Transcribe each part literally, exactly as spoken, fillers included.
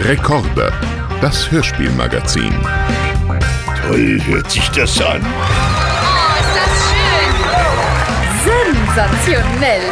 Rekorde, das Hörspielmagazin. Toll hört sich das an. Oh, ist das schön. Sensationell.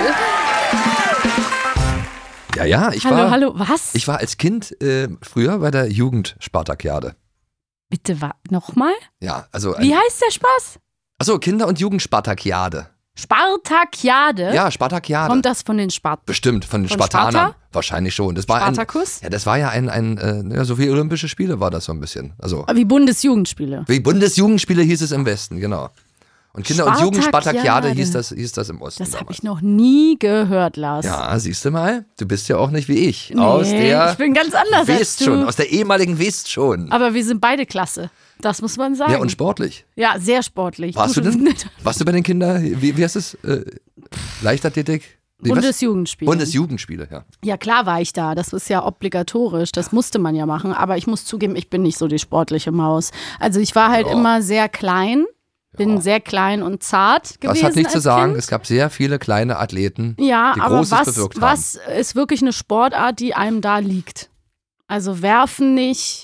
Ja, ja, ich hallo, war. Hallo, was? Ich war als Kind äh, früher bei der Jugend-Spartakiade. Bitte, wa- nochmal? Ja, also. Wie heißt der Spaß? Achso, Kinder- und Jugend-Spartakiade. Spartakiade? Ja, Spartakiade. Kommt das von den Spart... Bestimmt, von den Von Spartanern. Sparta? Wahrscheinlich schon. Das war Spartacus? Ein, ja, das war ja ein, ein äh, ja, so wie Olympische Spiele war das so ein bisschen. Also, Wie Bundesjugendspiele. wie Bundesjugendspiele hieß es im Westen, genau. Und Kinder- und Jugend-Spartakiade Spartakiade. hieß das, hieß das im Osten. Das habe damals. ich noch nie gehört, Lars. Ja, siehst du mal, du bist ja auch nicht wie ich. Nee, aus der ich bin ganz anders als West du. schon, aus der ehemaligen West schon. Aber wir sind beide klasse. Das muss man sagen. Ja, und sportlich. Ja, sehr sportlich. Warst du denn? Warst du bei den Kindern, wie, wie heißt es? Äh, Leichtathletik? Nee, was? Bundesjugendspiele. Bundesjugendspiele, ja. Ja, klar war ich da. Das ist ja obligatorisch. Das musste man ja machen. Aber ich muss zugeben, ich bin nicht so die sportliche Maus. Also ich war halt Ja. immer sehr klein. Bin Ja. sehr klein und zart gewesen. Das hat nichts zu als sagen. Kind. Es gab sehr viele kleine Athleten, Ja, die aber Großes was, bewirkt was ist wirklich eine Sportart, die einem da liegt? Also werfen nicht,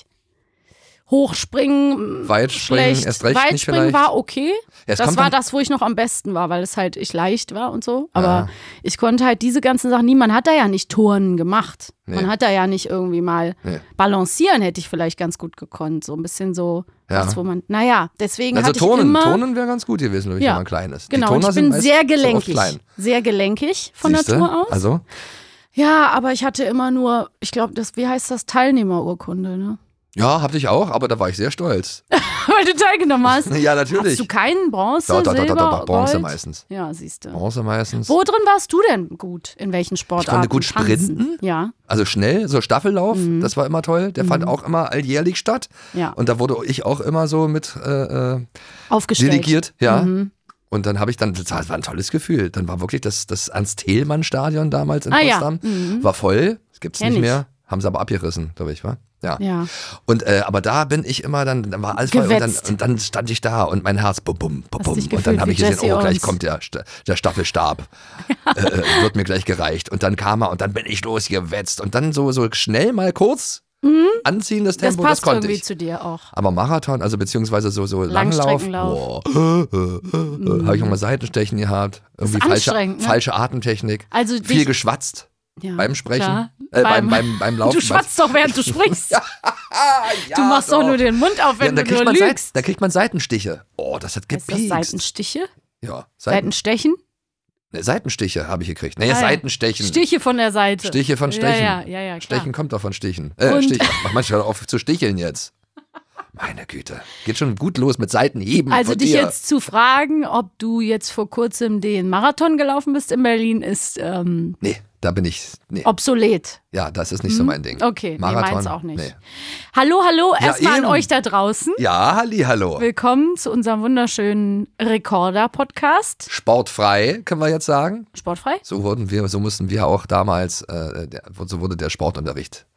hochspringen, Weitspringen schlecht. erst recht nicht Weitspringen vielleicht. war okay. Ja, es Das kommt war dann- das, wo ich noch am besten war, weil es halt ich leicht war und so. Aber Ja. ich konnte halt diese ganzen Sachen nie, man hat da ja nicht Turnen gemacht. Nee. Man hat da ja nicht irgendwie mal Nee. balancieren, hätte ich vielleicht ganz gut gekonnt. So ein bisschen so, Ja. was, wo man, naja, deswegen Also hatte Turnen, ich immer... Turnen wäre ganz gut gewesen, glaube ich, Ja. wenn man klein ist. Genau, die und Turner ich bin sind meist- sehr sind oft gelenkig. klein. Sehr gelenkig von Siehste? Natur aus. Also, Ja, aber ich hatte immer nur, ich glaube, das, wie heißt das, Teilnehmerurkunde, ne? ja, hatte ich auch, aber da war ich sehr stolz. Weil du teilgenommen hast. Ja, natürlich. Hast du keinen Bronze, Doch, doch, doch, Silber, doch, doch, Bronze Gold? meistens. Ja, siehst du. Bronze meistens. Wo drin warst du denn gut? In welchen Sportarten? gut sprinten. Tanzen? Ja, Also schnell, so Staffellauf, das war immer toll. Der fand auch immer alljährlich statt. Mhm. ja. Und da wurde ich auch immer so mit äh, äh, Aufgestellt. delegiert. Ja. Mhm. Und dann habe ich dann, das war ein tolles Gefühl. Dann war wirklich das, das Ernst-Thälmann-Stadion damals in Ah, ja. Potsdam. Mhm. War voll. Das gibt's Kenn nicht ich. mehr. Haben sie aber abgerissen, glaube ich, war. Ja. Ja. Und äh, aber da bin ich immer dann, dann war alles voll und dann, Gewetzt. und dann stand ich da und mein Herz bum bum bum Hast bum dich und gefühlt dann habe wie ich gesehen, Jesse oh gleich Owens. kommt der Sta- der Staffelstab, äh, äh, wird mir gleich gereicht und dann kam er und dann bin ich losgewetzt und dann so so schnell mal kurz anziehen das Das Tempo, das, passt konnte irgendwie ich. zu dir auch. Aber Marathon, also beziehungsweise so so Langlauf, Langstreckenlauf. boah, äh, äh, äh, habe ich auch mal Seitenstechen gehabt, irgendwie falsche, anstrengend, ne? falsche Atemtechnik, Also viel dich- geschwatzt Ja, beim Sprechen, klar. äh, beim, beim beim Laufen. Du schwatzt doch, während du sprichst. Ja, du machst doch nur den Mund auf, Ja, wenn da, du kriegt nur man Seit, lügst. da kriegt man Seitenstiche. Oh, das hat Heißt das gepiekst. Seitenstiche? Ja, Seiten, Seitenstechen? ne, Seitenstiche habe ich gekriegt. Nee, Ah, ja. Seitenstechen. Stiche von der Seite. Stiche von Stechen. Ja, ja, ja, ja klar. Stechen kommt doch von Stichen. Äh, Und- Stich. Mach manchmal auf zu sticheln jetzt. Meine Güte. Geht schon gut los mit Seitenheben Also von dich dir. jetzt zu fragen, ob du jetzt vor kurzem den Marathon gelaufen bist in Berlin, ist ähm, Nee, da bin ich. Nee. obsolet. Ja, das ist nicht so mein Ding. Hm? Okay, nee, Marathon, meins auch nicht. Nee. Hallo, hallo, erstmal an eben. euch da draußen. Ja, halli, hallo. Willkommen zu unserem wunderschönen Recorder-Podcast. Sportfrei, können wir jetzt sagen. Sportfrei? So wurden wir, so mussten wir auch damals, äh, der, so wurde der Sportunterricht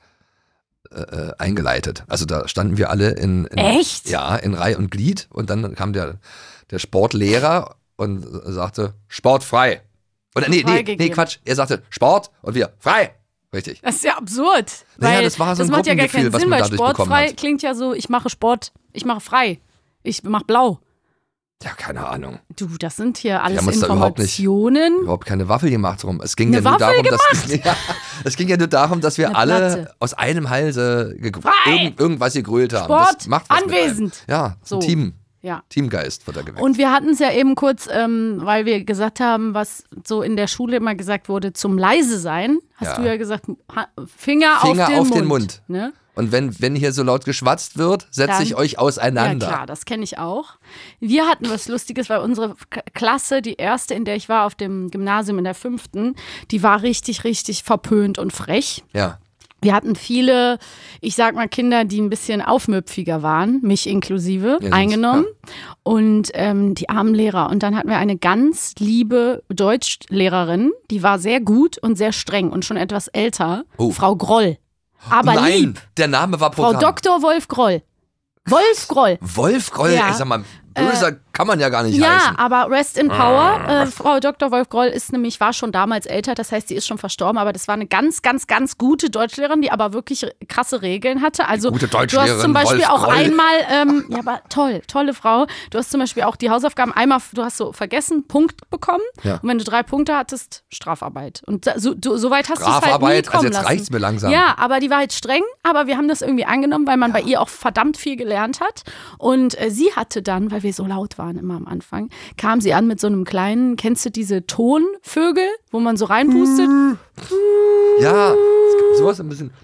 äh, äh, eingeleitet. Also da standen wir alle in, in Echt? Ja, in Reihe und Glied und dann kam der, der Sportlehrer und sagte Sportfrei. Oder nee, nee, nee, Freigegeben. Quatsch. Er sagte Sport und wir frei. Richtig. Das ist ja absurd. Naja, weil das war so ein macht ja gar keinen Gruppengefühl, was Sinn, man weil dadurch bekommen sportfrei hat. klingt ja so, ich mache Sport, ich mache frei. Ich mache blau. Ja, keine Ahnung. Du, das sind hier alles haben uns da überhaupt nicht- Informationen. Überhaupt keine Waffel gemacht drum. Es ging Eine ja nur Waffel darum, dass ja, es ging ja nur darum, dass wir Eine alle Platte. aus einem Halse gegr- Frei! irgend, irgendwas gegrölt haben. Sport, das macht was mit anwesend. einem. Ja, So. ein Team, Ja. Teamgeist wird da geweckt. Und wir hatten es ja eben kurz, ähm, weil wir gesagt haben, was so in der Schule immer gesagt wurde, zum leise sein, hast Ja. du ja gesagt, ha- Finger, Finger auf den auf Mund. den Mund. Ne? Und wenn, wenn hier so laut geschwatzt wird, setze Dann- ich euch Ja auseinander. klar, das kenne ich auch. Wir hatten was Lustiges, weil unsere K- Klasse, die erste, in der ich war auf dem Gymnasium in der fünften, die war richtig, richtig verpönt und frech. Ja. Wir hatten viele, ich sag mal, Kinder, die ein bisschen aufmüpfiger waren, mich inklusive, Ja, eingenommen. ja. Und ähm, die armen Lehrer. Und dann hatten wir eine ganz liebe Deutschlehrerin, die war sehr gut und sehr streng und schon etwas älter, Oh. Frau Groll. Aber Nein, lieb. der Name war Frau Programm. Doktor Wolf Groll. Wolf Groll. Wolf Groll, Ja. ich sag mal, böser kann man ja gar nicht Ja, heißen. aber Rest in Power. Äh, Frau Doktor Wolf Groll ist nämlich, war schon damals älter, das heißt, sie ist schon verstorben, aber das war eine ganz, ganz, ganz gute Deutschlehrerin, die aber wirklich krasse Regeln hatte. Also Gute du hast Deutschlehrerin, zum Beispiel Wolf auch Groll. einmal, ähm, ja, aber toll, tolle Frau. Du hast zum Beispiel auch die Hausaufgaben einmal, du hast so vergessen, Punkt bekommen. Ja. Und wenn du drei Punkte hattest, Strafarbeit. Und so, du, so weit hast du es halt nie Strafarbeit, kommen also jetzt lassen. reicht's mir langsam. Ja, aber die war halt streng, aber wir haben das irgendwie angenommen, weil man bei ihr auch verdammt viel gelernt hat. Und äh, sie hatte dann, weil wir so laut waren immer am Anfang, kam sie an mit so einem kleinen, kennst du diese Tonvögel, wo man so reinpustet? Ja, es gibt sowas ein bisschen.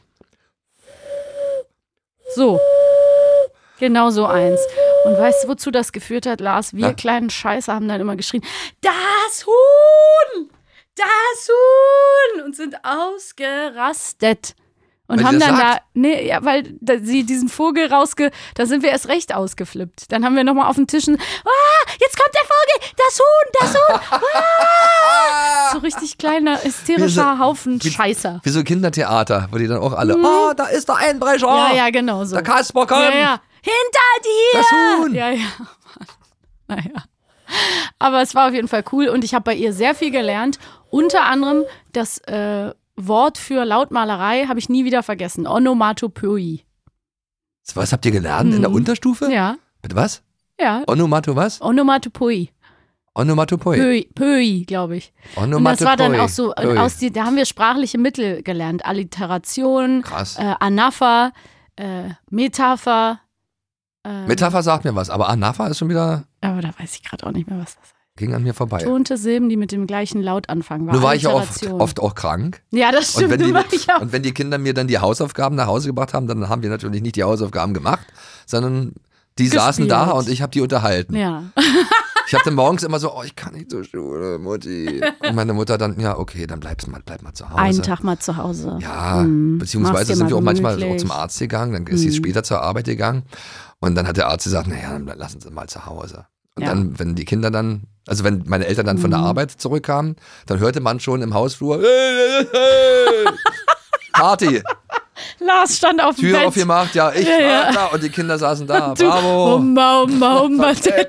So. Genau so eins. Und weißt du, wozu das geführt hat, Lars? Wir Ja. kleinen Scheiße haben dann immer geschrien, das Huhn! Das Huhn! Und sind ausgerastet. Und Weil haben sie das dann sagt? da, nee, ja, weil da, sie diesen Vogel rausge, da sind wir erst recht ausgeflippt. Dann haben wir nochmal auf den Tischen, ah, jetzt kommt der Vogel, das Huhn, das Huhn, ah! So richtig kleiner, hysterischer Wie so- Haufen wie- Scheißer. Wie so Kindertheater, wo die dann auch alle, oh, da ist der Einbrecher. Ja, ja, genau so. Der Kasper kommt. Ja, ja. Hinter dir! Das Huhn. Ja, ja. Naja. Aber es war auf jeden Fall cool und ich habe bei ihr sehr viel gelernt. Unter anderem das äh, Wort für Lautmalerei habe ich nie wieder vergessen. Onomatopoeie. Was habt ihr gelernt in der Mhm. Unterstufe? Ja, Mit was? ja. Onomato was? Onomatopoeie. Onomatopoi. Pöi, Pöi, glaube ich. Und das Onomatopoi. war dann auch so, äh, Ui. aus die, da haben wir sprachliche Mittel gelernt. Alliteration, Krass. äh, Anapher, äh, Metapher. Äh, Metapher sagt mir was, aber Anafa ist schon wieder, aber da weiß ich gerade auch nicht mehr, was das heißt. ging an mir vorbei. Betonte Silben, die mit dem gleichen Laut anfangen. Nur war ich ja oft, Alliteration. oft auch krank. Ja, das Und stimmt. wenn, du die, war ich auch. und wenn die Kinder mir dann die Hausaufgaben nach Hause gebracht haben, dann haben wir natürlich nicht die Hausaufgaben gemacht, sondern die Gespielt. saßen da und ich habe die unterhalten. Ja. Ich habe dann morgens immer so, oh, ich kann nicht zur Schule, Mutti. Und meine Mutter dann, ja, okay, dann bleibst mal, bleib mal zu Hause. Einen Tag mal zu Hause. Ja, Hm, mach's beziehungsweise dir sind mal wir auch manchmal gemütlich. auch zum Arzt gegangen, dann ist sie Hm. später zur Arbeit gegangen und dann hat der Arzt gesagt, naja, dann lassen Sie mal zu Hause. Und Ja. dann, wenn die Kinder dann, also wenn meine Eltern dann von der Mhm. Arbeit zurückkamen, dann hörte man schon im Hausflur, Party, Lars stand auf dem Tür Bett. aufgemacht, ja, ich Ja, ja. war da und die Kinder saßen da, Du, bravo. Humba, humba, humba.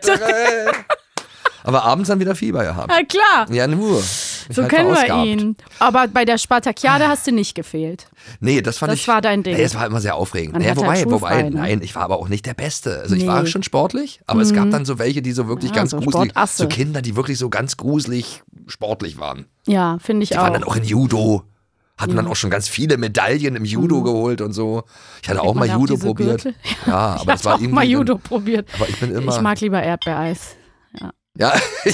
Aber abends dann wieder Fieber gehabt. Ja, klar. Ja, nur. So kennen wir ihn. Aber bei der Spartakiade hast du nicht gefehlt. Nee, das fand Das ich. war dein Ding. Nee, das war immer sehr aufregend. Man Naja, hat wobei, halt wobei, schulfrei, ne? nein, ich war aber auch nicht der Beste. Also ich Nee. war schon sportlich, aber es gab dann so welche, die so wirklich Ja, ganz so gruselig, Sportasse. so Kinder, die wirklich so ganz gruselig sportlich waren. Ja, finde ich Die auch. waren dann auch in Judo. Hatten dann auch schon ganz viele Medaillen im Judo geholt und so. Ich hatte auch man mal da auch Judo diese probiert. Gürtel? Ja, ich aber das habe war auch irgendwie. mal dann- Judo probiert. Aber ich bin immer. Ich mag lieber Erdbeereis. Ja.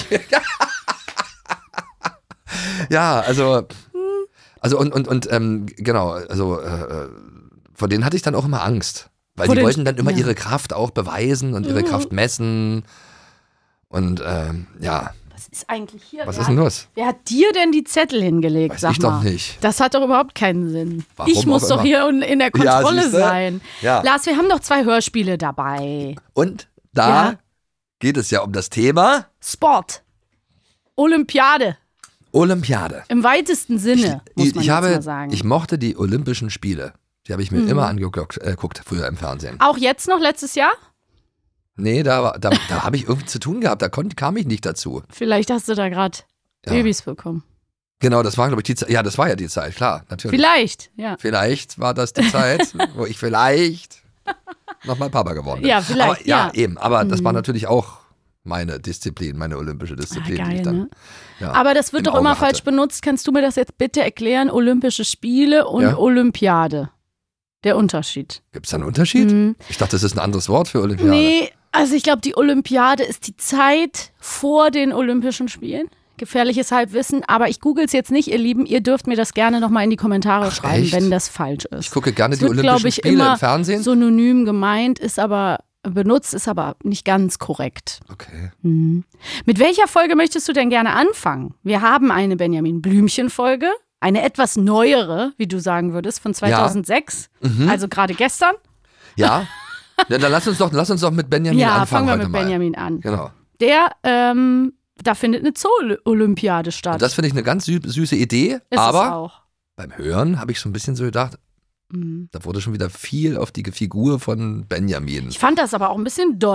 Ja, also. Also und, und, und ähm, genau, also äh, vor denen hatte ich dann auch immer Angst. Weil Vor die den- wollten dann immer ja. ihre Kraft auch beweisen und ihre Kraft messen. Und ähm, ja, Was ist eigentlich hier? was wer ist denn hat, los? Wer hat dir denn die Zettel hingelegt, Weiß sag ich mal? doch nicht. Das hat doch überhaupt keinen Sinn. Warum ich muss auch doch immer. hier in der Ja, Kontrolle siehste? sein. Ja. Lars, wir haben doch zwei Hörspiele dabei. Und da Ja. geht es ja um das Thema Sport. Olympiade. Olympiade. Im weitesten Sinne, muss ich, man ich, jetzt habe, mal sagen. ich mochte die Olympischen Spiele. Die habe ich mir Mhm. immer angeguckt äh, guckt, früher im Fernsehen. Auch jetzt noch, letztes Jahr? Nee, da, war- da, da habe ich irgendwie zu tun gehabt. Da konnt, kam ich nicht dazu. Vielleicht hast du da gerade Ja. Babys bekommen. Genau, das war, glaube ich, die Zeit. Ja, das war ja die Zeit, klar, natürlich. Vielleicht, ja. Vielleicht war das die Zeit, wo ich vielleicht nochmal Papa geworden bin. Ja, vielleicht, Aber, ja, ja. eben. Aber das war Mhm. natürlich auch meine Disziplin, meine olympische Disziplin. Ah, die ich geil, dann, ne? ja, Aber das wird im doch Auge immer hatte. falsch benutzt. Kannst du mir das jetzt bitte erklären? Olympische Spiele und Ja. Olympiade. Der Unterschied. Gibt es da einen Unterschied? Mhm. Ich dachte, das ist ein anderes Wort für Olympiade. Nee, also ich glaube, die Olympiade ist die Zeit vor den Olympischen Spielen. Gefährliches Halbwissen, aber ich google es jetzt nicht, ihr Lieben. Ihr dürft mir das gerne nochmal in die Kommentare Ach, schreiben, echt? wenn das falsch ist. Ich gucke gerne Es die wird, Olympischen glaub ich, Spiele immer im Fernsehen. synonym gemeint, ist aber benutzt, ist aber nicht ganz korrekt. Okay. Mhm. Mit welcher Folge möchtest du denn gerne anfangen? Wir haben eine Benjamin Blümchen-Folge, eine etwas neuere, wie du sagen würdest, von zweitausendsechs, Mhm. also gerade gestern. Ja. Ja, dann lass uns doch, lass uns doch mit Benjamin Ja, anfangen fangen wir heute mit mal. Benjamin an. Genau. Der, ähm, da findet eine Zoo-Olympiade statt. Und das finde ich eine ganz sü süße Idee, ist es aber auch. beim Hören habe ich so ein bisschen so gedacht, Mhm. da wurde schon wieder viel auf die Figur von Benjamin. Ich fand das aber auch ein bisschen dolle.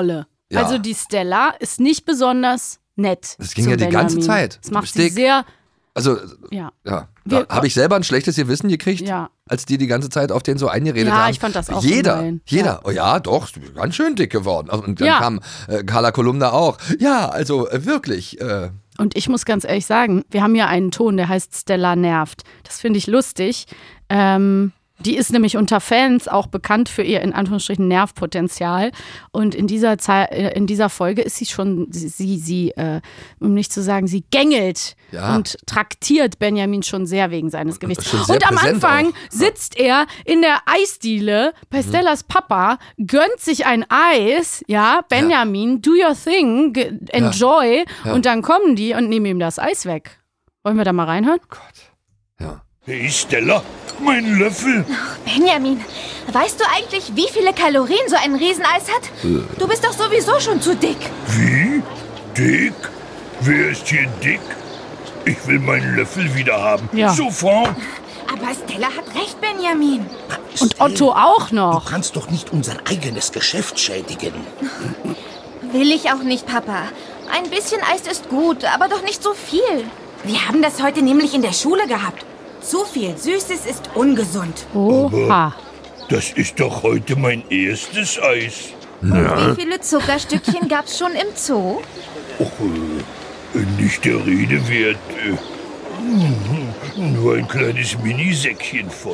Ja. Also die Stella ist nicht besonders nett. Das ging zu ja die Benjamin. ganze Zeit. Das macht Du bist sie dick. sehr, Also, ja. ja, Wir- da habe ich selber ein schlechtes Gewissen gekriegt, Ja. als die die ganze Zeit auf den so eingeredet Ja, haben. ich fand das auch Jeder, gemein. jeder. Ja. Oh ja, doch, ganz schön dick geworden. Und dann Ja. kam äh, Carla Kolumna auch. Ja, also äh, wirklich. Äh, Und ich muss ganz ehrlich sagen, wir haben hier einen Ton, der heißt Stella nervt. Das finde ich lustig. Ähm, die ist nämlich unter Fans auch bekannt für ihr in Anführungsstrichen Nervpotenzial. Und in dieser Zeit, in dieser Folge ist sie schon, sie, sie, sie äh, um nicht zu sagen, sie gängelt Ja. und traktiert Benjamin schon sehr wegen seines Gewichts. schon sehr Und am präsent Anfang auch. sitzt er in der Eisdiele bei Mhm. Stellas Papa, gönnt sich ein Eis, ja, Benjamin, do your thing, ge- enjoy. Ja. Und dann kommen die und nehmen ihm das Eis weg. Wollen wir da mal reinhören? Gott. Ja. Hey Stella, mein Löffel. Benjamin, weißt du eigentlich, wie viele Kalorien so ein Rieseneis hat? Du bist doch sowieso schon zu dick. Wie? Dick? Wer ist hier dick? Ich will meinen Löffel wieder haben. Ja. Sofort. Aber Stella hat recht, Benjamin. Und Otto auch Du noch. kannst doch nicht unser eigenes Geschäft schädigen. Will ich auch nicht, Papa. Ein bisschen Eis ist gut, aber doch nicht so viel. Wir haben das heute nämlich in der Schule gehabt. Zu viel Süßes ist ungesund. Oha. Das ist doch heute mein erstes Eis. Wie viele Zuckerstückchen gab's schon im Zoo? Och, äh, nicht der Rede wert. Äh, nur ein kleines Minisäckchen voll.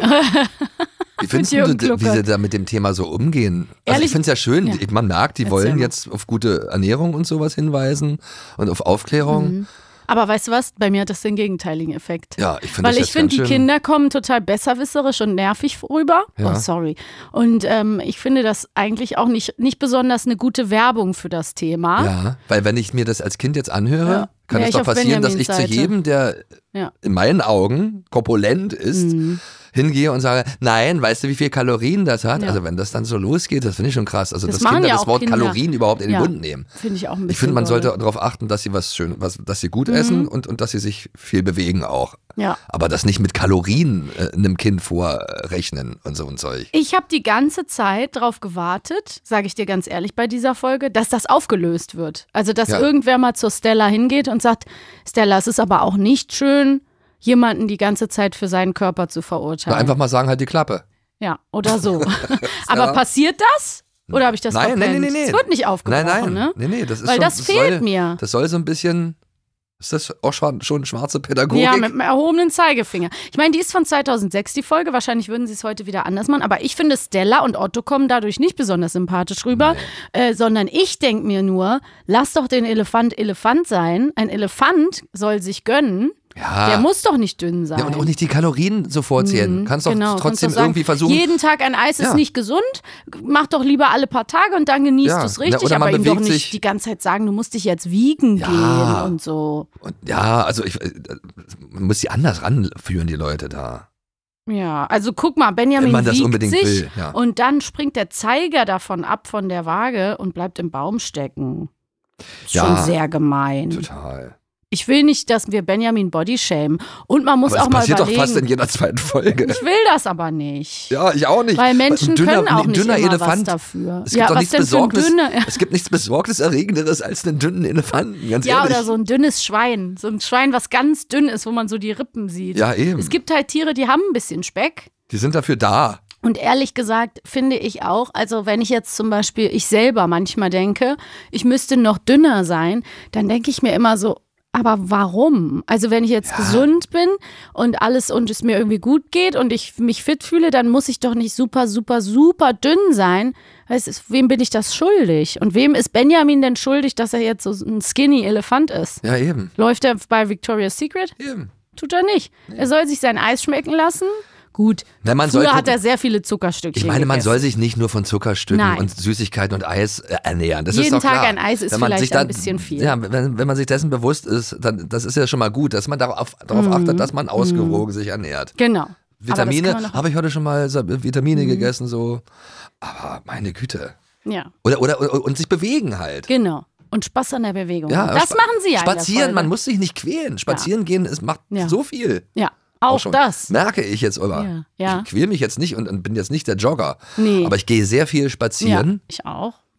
Wie findest Jürgen du, wie Gluckert. sie da mit dem Thema so umgehen? Also Ehrlich? ich finde es ja schön, Ja. man merkt, die Erzähl wollen mal. jetzt auf gute Ernährung und sowas hinweisen und auf Aufklärung. Aber weißt du was? Bei mir hat das den gegenteiligen Effekt. Ja, ich finde Weil das ich jetzt finde, die ganz schön- Kinder kommen total besserwisserisch und nervig rüber. Ja. Oh, sorry. Und ähm, ich finde das eigentlich auch nicht, nicht besonders eine gute Werbung für das Thema. Ja, weil wenn ich mir das als Kind jetzt anhöre, Ja. kann Wär es ich doch auf passieren, dass ich Benjamins zu Seite. jedem, der Ja. in meinen Augen korpulent ist, Mhm. hingehe und sage, nein, weißt du, wie viel Kalorien das hat? Ja. Also wenn das dann so losgeht, das finde ich schon krass. Also Das dass machen Kinder ja das auch Wort Kinder. Kalorien überhaupt in den Ja. Mund nehmen. Finde ich auch ein bisschen Ich finde, man doll. sollte darauf achten, dass sie was schön, was, dass sie gut Mhm. essen und, und dass sie sich viel bewegen auch. Ja. Aber das nicht mit Kalorien äh, einem Kind vorrechnen und so ein Zeug. Ich habe die ganze Zeit darauf gewartet, sage ich dir ganz ehrlich bei dieser Folge, dass das aufgelöst wird. Also, dass Ja. irgendwer mal zur Stella hingeht und sagt, Stella, es ist aber auch nicht schön, jemanden die ganze Zeit für seinen Körper zu Na, verurteilen. einfach mal sagen, halt die Klappe. Ja, oder so. Aber passiert das? Oder habe ich das Nein, verpennt? nein, nein, nein. Es wird nicht aufgebrochen, Nein, nein, ne? nee, nee, das ist Weil schon, das fehlt soll, mir. Das soll so ein bisschen, ist das auch schon, schon schwarze Pädagogik? Ja, mit einem erhobenen Zeigefinger. Ich meine, die ist von zweitausendsechs, die Folge. Wahrscheinlich würden sie es heute wieder anders machen. Aber ich finde, Stella und Otto kommen dadurch nicht besonders sympathisch rüber. Äh, sondern ich denke mir nur, lass doch den Elefant Elefant sein. Ein Elefant soll sich gönnen. Ja. Der muss doch nicht dünn sein. Ja, und auch nicht die Kalorien so vorzählen. Kannst doch Genau, trotzdem kannst doch sagen, irgendwie versuchen. Jeden Tag ein Eis ist Ja. nicht gesund. Mach doch lieber alle paar Tage und dann genießt Ja, du es na, richtig. oder man Aber ihm doch bewegt nicht sich- die ganze Zeit sagen, du musst dich jetzt wiegen Ja. gehen und so. Und ja, also ich, äh, man muss sie anders ranführen, die Leute da. Ja, also guck mal, Benjamin Wenn man das wiegt unbedingt sich will, ja. und dann springt der Zeiger davon ab von der Waage und bleibt im Baum stecken. Ist Ja, schon sehr gemein. Total. Ich will nicht, dass wir Benjamin body shamen. Und man muss Aber auch das mal passiert doch überlegen. fast in jeder zweiten Folge. Ich will das aber nicht. Ja, ich auch nicht. Weil Menschen Ein dünner, können auch ein nicht dünner immer Elefant. was dafür. Es gibt ja, doch was nichts denn für ein Besorgnis. dünner? Es gibt nichts Besorgniserregenderes als einen dünnen Elefanten, ganz Ja, ehrlich. oder so ein dünnes Schwein. So ein Schwein, was ganz dünn ist, wo man so die Rippen sieht. Ja, eben. Es gibt halt Tiere, die haben ein bisschen Speck. Die sind dafür da. Und ehrlich gesagt finde ich auch, also wenn ich jetzt zum Beispiel, ich selber manchmal denke, ich müsste noch dünner sein, dann denke ich mir immer so, aber warum? Also wenn ich jetzt gesund bin und alles und es mir irgendwie gut geht und ich mich fit fühle, dann muss ich doch nicht super, super, super dünn sein. Weißt du, wem bin ich das schuldig? Und wem ist Benjamin denn schuldig, dass er jetzt so ein skinny Elefant ist? Ja, eben. Läuft er bei Victoria's Secret? Eben. Tut er nicht. Er soll sich sein Eis schmecken lassen. Gut, Na, man früher soll hat gucken- er sehr viele Zuckerstückchen Ich meine, man gegessen. soll sich nicht nur von Zuckerstücken Nein. und Süßigkeiten und Eis äh, ernähren. Das Jeden ist doch Tag klar. ein Eis ist Wenn man vielleicht sich da, ein bisschen viel. Ja, wenn, wenn man sich dessen bewusst ist, dann das ist ja schon mal gut, dass man darauf, darauf Mhm. achtet, dass man ausgewogen sich ernährt. Genau. Vitamine, Aber das kann man habe ich heute schon mal so- Vitamine Mhm. gegessen, so. Aber meine Güte. noch, ja, Oder, oder, oder und sich bewegen halt. genau. Und Spaß an der Bewegung. Ja, das spa- machen sie ja in der Spazieren, Folge. man muss sich nicht quälen. Spazieren gehen, es macht Ja. so viel. Ja, auch, schon. das. Merke ich jetzt immer. Ja, ja. Ich quäle mich jetzt nicht und, und bin jetzt nicht der Jogger. Nee. Aber ich gehe sehr viel Ja, spazieren. ich auch.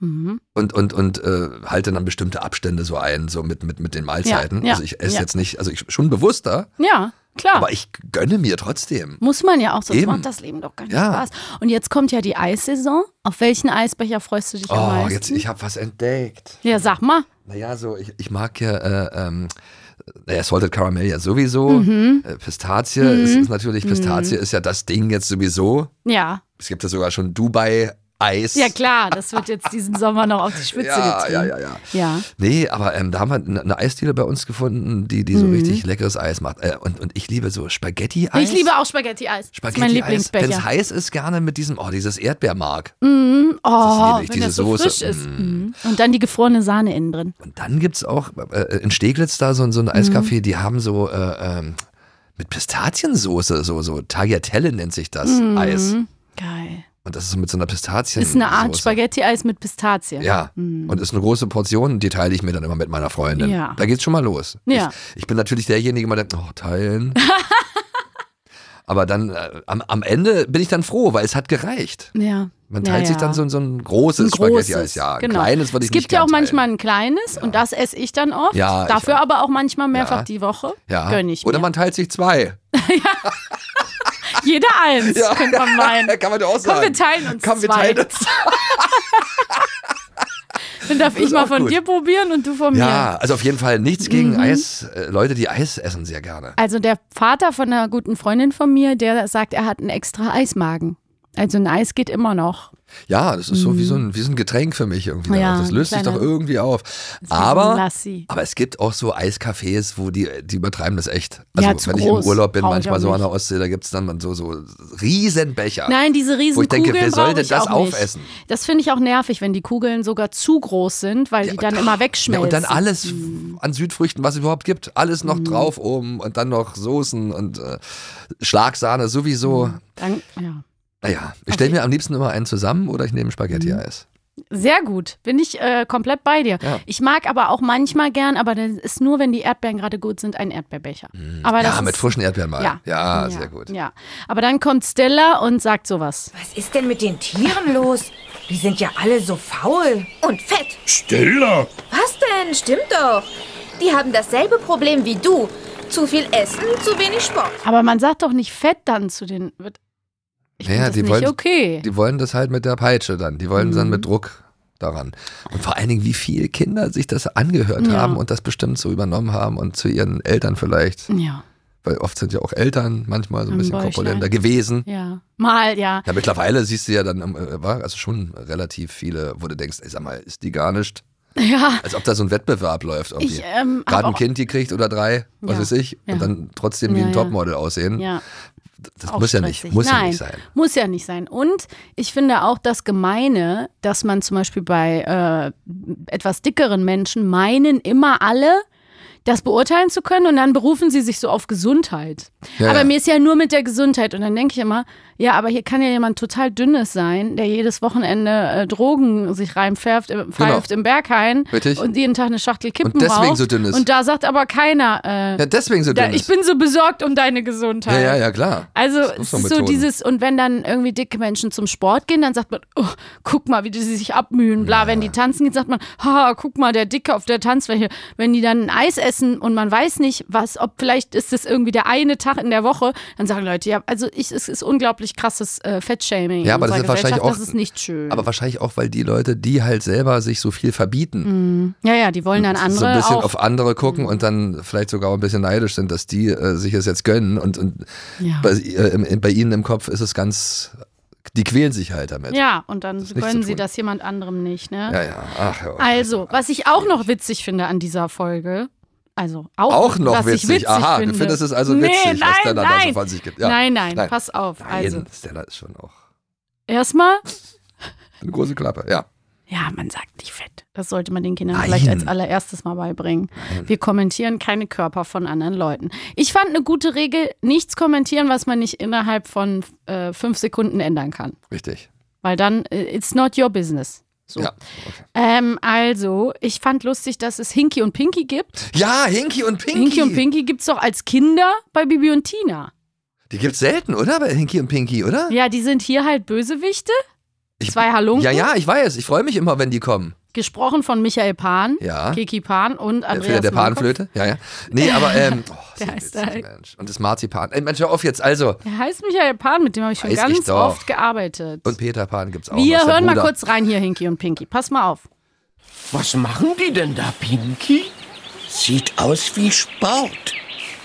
Mhm. Und, und, und äh, halte dann bestimmte Abstände so ein, so mit, mit, mit den Mahlzeiten. Ja, ja, also ich esse ja. jetzt nicht, also ich schon bewusster, Ja, klar. aber ich gönne mir trotzdem. Muss man ja auch, sonst Eben. macht das Leben doch gar nicht Ja. Spaß. Und jetzt kommt ja die Eissaison. Auf welchen Eisbecher freust du dich am Oh, meisten? jetzt, ich habe was entdeckt. Ja, sag mal. Naja, so, ich, ich mag ja, äh, ähm, naja, Salted Caramel ja sowieso. Mhm. Äh, Pistazie ist, ist natürlich, Pistazie ist ja das Ding jetzt sowieso. Ja. Es gibt ja sogar schon Dubai-Eis. Ja klar, das wird jetzt diesen Sommer noch auf die Spitze ja, getrieben. ja, ja, ja. Ja. Nee, aber ähm, da haben wir eine, eine Eisdiele bei uns gefunden, die, die so Mhm. richtig leckeres Eis macht. Äh, und, und ich liebe so Spaghetti-Eis. Ich liebe auch Spaghetti-Eis. Das ist mein Spaghetti-Eis. Wenn es Lieblingsbecher. heiß ist, gerne mit diesem, oh, dieses Erdbeermark. Mhm. Oh, liebe ich, wenn diese das so Soße. frisch ist. Mm. Mhm. Und dann die gefrorene Sahne innen drin. Und dann gibt es auch äh, in Steglitz da so, so ein Eiscafé, die haben so äh, ähm, mit Pistaziensoße, so, so Tagliatelle nennt sich das, Eis. Geil. Und das ist so mit so einer Pistazien. Ist eine Art Spaghetti-Eis mit Pistazien. Ja, und ist eine große Portion, die teile ich mir dann immer mit meiner Freundin. Ja. Da geht's schon mal los. Ja. Ich, ich bin natürlich derjenige, der denkt, oh, teilen. Aber dann äh, am, am Ende bin ich dann froh, weil es hat gereicht. Ja. Man teilt ja, sich ja. dann so, so ein großes, Ein großes, Spaghetti-Eis. Ja, ein genau. kleines würde ich Es gibt nicht ja auch gern manchmal teilen. ein kleines und das esse ich dann oft. Ja, ich Dafür auch. aber auch manchmal mehrfach Ja. die Woche. Ja. Gönn ich mir. Oder man teilt sich zwei. Jeder eins, Ja. könnte man meinen. Kann man ja auch sagen. Komm, wir teilen uns Komm, wir zwei. teilen uns. Dann darf ich ist mal auch von gut. dir probieren und du von mir. Ja, also auf jeden Fall nichts gegen Mhm. Eis. Äh, Leute, die Eis essen, sehr gerne. Also der Vater von einer guten Freundin von mir, der sagt, er hat einen extra Eismagen. Also ein Eis geht immer noch. Ja, das ist so wie so ein, wie so ein Getränk für mich irgendwie. Ja, das löst sich kleiner- doch irgendwie auf. wie so ein Aber, Lassi. aber es gibt auch so Eiscafés, wo die, die übertreiben das echt. Also Ja, zu wenn ich groß. im Urlaub bin, Brauch ich manchmal auch so an nicht. der Ostsee, da gibt es dann so, so Riesenbecher. Nein, diese riesen Wo ich denke, Kugeln wer soll brauche denn ich das auch nicht. aufessen? Das finde ich auch nervig, wenn die Kugeln sogar zu groß sind, weil die dann immer Ja, wegschmelzen. und dann alles an Südfrüchten, was es überhaupt gibt. Alles noch drauf oben und dann noch Soßen und äh, Schlagsahne sowieso. Dann, ja. Naja, ich stelle mir am liebsten immer einen zusammen oder ich nehme Spaghetti-Eis. Sehr gut, bin ich äh, komplett bei dir. Ja. Ich mag aber auch manchmal gern, aber das ist nur, wenn die Erdbeeren gerade gut sind, ein Erdbeerbecher. Aber das Ja, mit ist, frischen Erdbeeren mal. Ja. Ja, sehr gut. Ja, aber dann kommt Stella und sagt sowas. Was ist denn mit den Tieren los? Die sind ja alle so faul. Und fett. Stella, Was denn? Stimmt doch. Die haben dasselbe Problem wie du. Zu viel Essen, zu wenig Sport. Aber man sagt doch nicht fett dann zu den. wird- Ich Ja, finde das die nicht wollen- okay. Die wollen das halt mit der Peitsche dann. Die wollen dann Mhm. mit Druck daran. Und vor allen Dingen, wie viele Kinder sich das angehört Ja. haben und das bestimmt so übernommen haben und zu ihren Eltern vielleicht. Ja, Weil oft sind ja auch Eltern manchmal so ein Am bisschen Bäuchlein. korpulenter gewesen. ja. Mal, ja. Ja, mittlerweile siehst du ja dann, äh, war also schon relativ viele, wo du denkst, ey, sag mal, ist die gar nicht? Ja. Als ob da so ein Wettbewerb läuft irgendwie. Ich ähm, hab Gerade ein auch, Kind, die kriegt oder drei, was Ja. weiß ich, Ja. und dann trotzdem wie Ja, ein ja. Topmodel aussehen. ja. Das Auch muss ja nicht, stressig. muss ja Nein, nicht sein. Muss ja nicht sein. Und ich finde auch das Gemeine, dass man zum Beispiel bei äh, etwas dickeren Menschen meinen immer alle, das beurteilen zu können und dann berufen sie sich so auf Gesundheit. Ja, aber ja. mir ist ja nur mit der Gesundheit und dann denke ich immer, ja, aber hier kann ja jemand total dünnes sein, der jedes Wochenende äh, Drogen sich reinpfeift äh, pfeift im Berghain Richtig. und jeden Tag eine Schachtel Kippen Und deswegen raucht. so dünn ist. Und da sagt aber keiner, äh, Ja, deswegen so da, dünn ich ist. bin so besorgt um deine Gesundheit. Ja, ja, ja, klar. Also Das es so ist so Methoden. dieses, und wenn dann irgendwie dicke Menschen zum Sport gehen, dann sagt man, oh, guck mal, wie die sich abmühen, bla. Wenn die tanzen gehen, sagt man, ha, guck mal, der Dicke auf der Tanzfläche. Wenn die dann ein Eis essen und man weiß nicht, was, ob vielleicht ist das irgendwie der eine Tag in der Woche, dann sagen Leute, ja, also ich, es ist unglaublich krasses äh, Fettshaming. Ja, in aber das unserer ist wahrscheinlich Gesellschaft. auch- Das ist nicht schön. Aber wahrscheinlich auch, weil die Leute, die halt selber sich so viel verbieten, ja, ja, die wollen dann andere so ein bisschen auch. auf andere gucken und dann vielleicht sogar ein bisschen neidisch sind, dass die äh, sich es jetzt gönnen und, und Ja. bei, äh, im- bei ihnen im Kopf ist es ganz, die quälen sich halt damit. Ja, und dann ist nichts gönnen zu sie tun. das jemand anderem nicht, ne? Ja, ja. Ach, ja. Also, was ich auch noch witzig finde an dieser Folge, also auch, Auch noch was witzig. Ich witzig Aha, finde. du findest es also nee, witzig, nein, was Stella da so nein. von sich gibt. Ja. Nein, nein, Nein. pass auf. Nein, Also, Stella ist schon auch erstmal, eine große Klappe, ja. ja, man sagt nicht fett. Das sollte man den Kindern Nein. vielleicht als allererstes mal beibringen. Wir kommentieren keine Körper von anderen Leuten. Ich fand eine gute Regel, nichts kommentieren, was man nicht innerhalb von äh, fünf Sekunden ändern kann. Richtig. Weil dann, äh, it's not your business. So. Ja. Okay. Ähm, also, ich fand lustig, dass es Hinky und Pinky gibt. Ja, Hinky und Pinky. Hinky und Pinky gibt es doch als Kinder bei Bibi und Tina. Die gibt's selten, oder? Bei Hinky und Pinky, oder? Ja, die sind hier halt Bösewichte. Zwei Halunken. Ja, ja, ich weiß. Ich freue mich immer, wenn die kommen. Gesprochen von Michael Pan, Ja. Kiki Pan und Andreas Der, der Mannkopf. Panflöte, ja, ja. Nee, aber, ähm, oh, Der sehr heißt witzig, da- Mensch. Und das Marzipan. Ey, Mensch, hör auf jetzt, also. Der heißt Michael Pan, mit dem habe ich schon Weiß ganz ich doch. oft gearbeitet. Und Peter Pan gibt's auch Wir noch. ist der hören mal Bruder. kurz rein hier, Hinky und Pinky. Pass mal auf. Was machen die denn da, Pinky? Sieht aus wie Sport.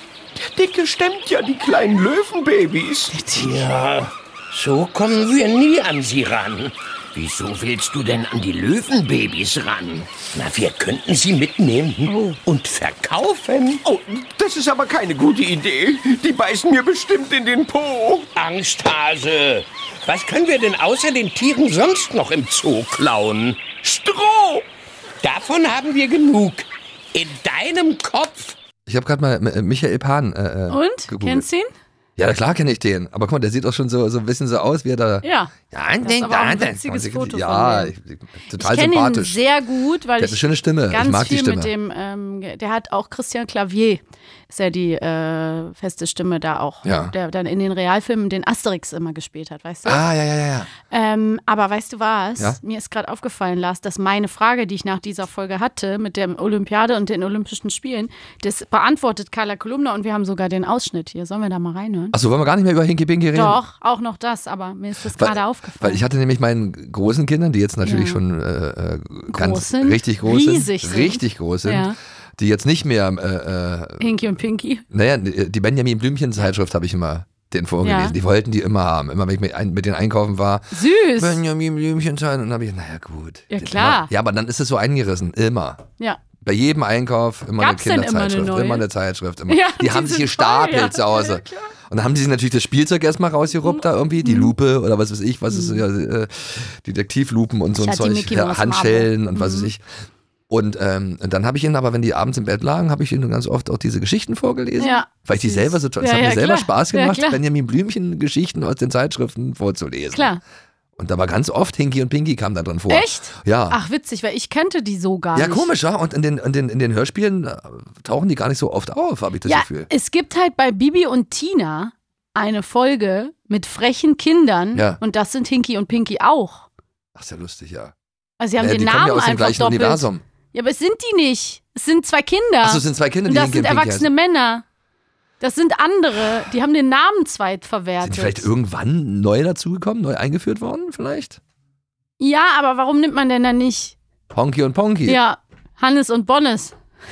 Der Dicke stemmt ja die kleinen Löwenbabys. Ja, so kommen wir nie an sie ran. Wieso willst du denn an die Löwenbabys ran? Na, wir könnten sie mitnehmen und verkaufen. Oh, das ist aber keine gute Idee. Die beißen mir bestimmt in den Po. Angsthase, was können wir denn außer den Tieren sonst noch im Zoo klauen? Stroh! Davon haben wir genug. In deinem Kopf. Ich habe gerade mal äh, Michael Pan äh, äh, Und? gegoogelt. Kennst du ihn? Ja, klar kenne ich den. Aber guck mal, der sieht auch schon so, so ein bisschen so aus, wie er da... Ja. Ja, Das ist aber auch ein witziges Foto ja, von ich, dem. total Ich kenne ihn sympathisch. sehr gut, weil Der hat eine ich schöne Stimme. ganz Ich mag die viel Stimme. mit dem, ähm, ge- der hat auch Christian Clavier, ist ja die äh, feste Stimme da auch, Ja. der dann in den Realfilmen den Asterix immer gespielt hat, weißt du? Ah, ja, ja, ja, ja. Ähm, aber weißt du was? Ja? Mir ist gerade aufgefallen, Lars, dass meine Frage, die ich nach dieser Folge hatte, mit der Olympiade und den Olympischen Spielen, das beantwortet Carla Kolumna und wir haben sogar den Ausschnitt hier. Sollen wir da mal reinhören? Achso, wollen wir gar nicht mehr über Hinky Pinky reden? Doch, auch noch das, aber mir ist das Weil- gerade aufgefallen. Weil ich hatte nämlich meinen großen Kindern, die jetzt natürlich Ja. schon äh, äh, ganz Groß sind, richtig groß sind, riesig sind. richtig groß sind, Ja. die jetzt nicht mehr, äh, äh, Hinky und Pinky. naja, die Benjamin Blümchen Zeitschrift habe ich immer den vorgelesen. Ja. Die wollten die immer haben. Immer wenn ich mit, ein, mit denen einkaufen war. Süß. Benjamin Blümchen Zeitschrift. Und dann habe ich, naja gut. Ja, klar. Ja, aber dann ist es so eingerissen. Immer. Ja. Bei jedem Einkauf immer Gab's denn eine immer eine Kinderzeitschrift. neue? Immer eine Zeitschrift. Immer. Ja, die die haben sich sind gestapelt voll, ja. zu Hause. Ja, klar. Und dann haben die sich natürlich das Spielzeug erstmal rausgeruppt da irgendwie, Mhm. die Lupe oder was weiß ich, was ist ja, äh, Detektivlupen und so Ich ein hatte die Zeug, Mickey ja, Mouse Handschellen Marble. und was weiß ich. Und, ähm, und dann habe ich ihnen aber, wenn die abends im Bett lagen, habe ich ihnen ganz oft auch diese Geschichten vorgelesen. Ja, Weil ich die süß. selber so toll, es Ja, hat ja, mir selber klar. Spaß Ja, gemacht, klar. Benjamin Blümchen Geschichten aus den Zeitschriften vorzulesen. Klar. Und da war ganz oft Hinky und Pinky kam da drin vor. Echt? Ja. Ach, witzig, weil ich kannte die so gar Ja, nicht. komisch, ja. Und in den, in, den, in den Hörspielen äh, tauchen die gar nicht so oft auf, habe ich das Ja, Gefühl. es gibt halt bei Bibi und Tina eine Folge mit frechen Kindern Ja. und das sind Hinky und Pinky auch. Ach, ist ja lustig, ja. Also sie haben ja, den die kommen Namen ja aus dem einfach gleichen doppelt. Universum. Ja, aber es sind die nicht. Es sind zwei Kinder. Achso, es sind zwei Kinder, und die das Hinky sind und Pinky erwachsene heißen. Männer. Das sind andere. Die haben den Namen zweit verwertet. Sind die vielleicht irgendwann neu dazugekommen, neu eingeführt worden vielleicht? Ja, aber warum nimmt man denn dann nicht? Honky und Ponky, Ja, Hannes und Bonnes.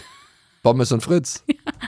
Pommes und Fritz.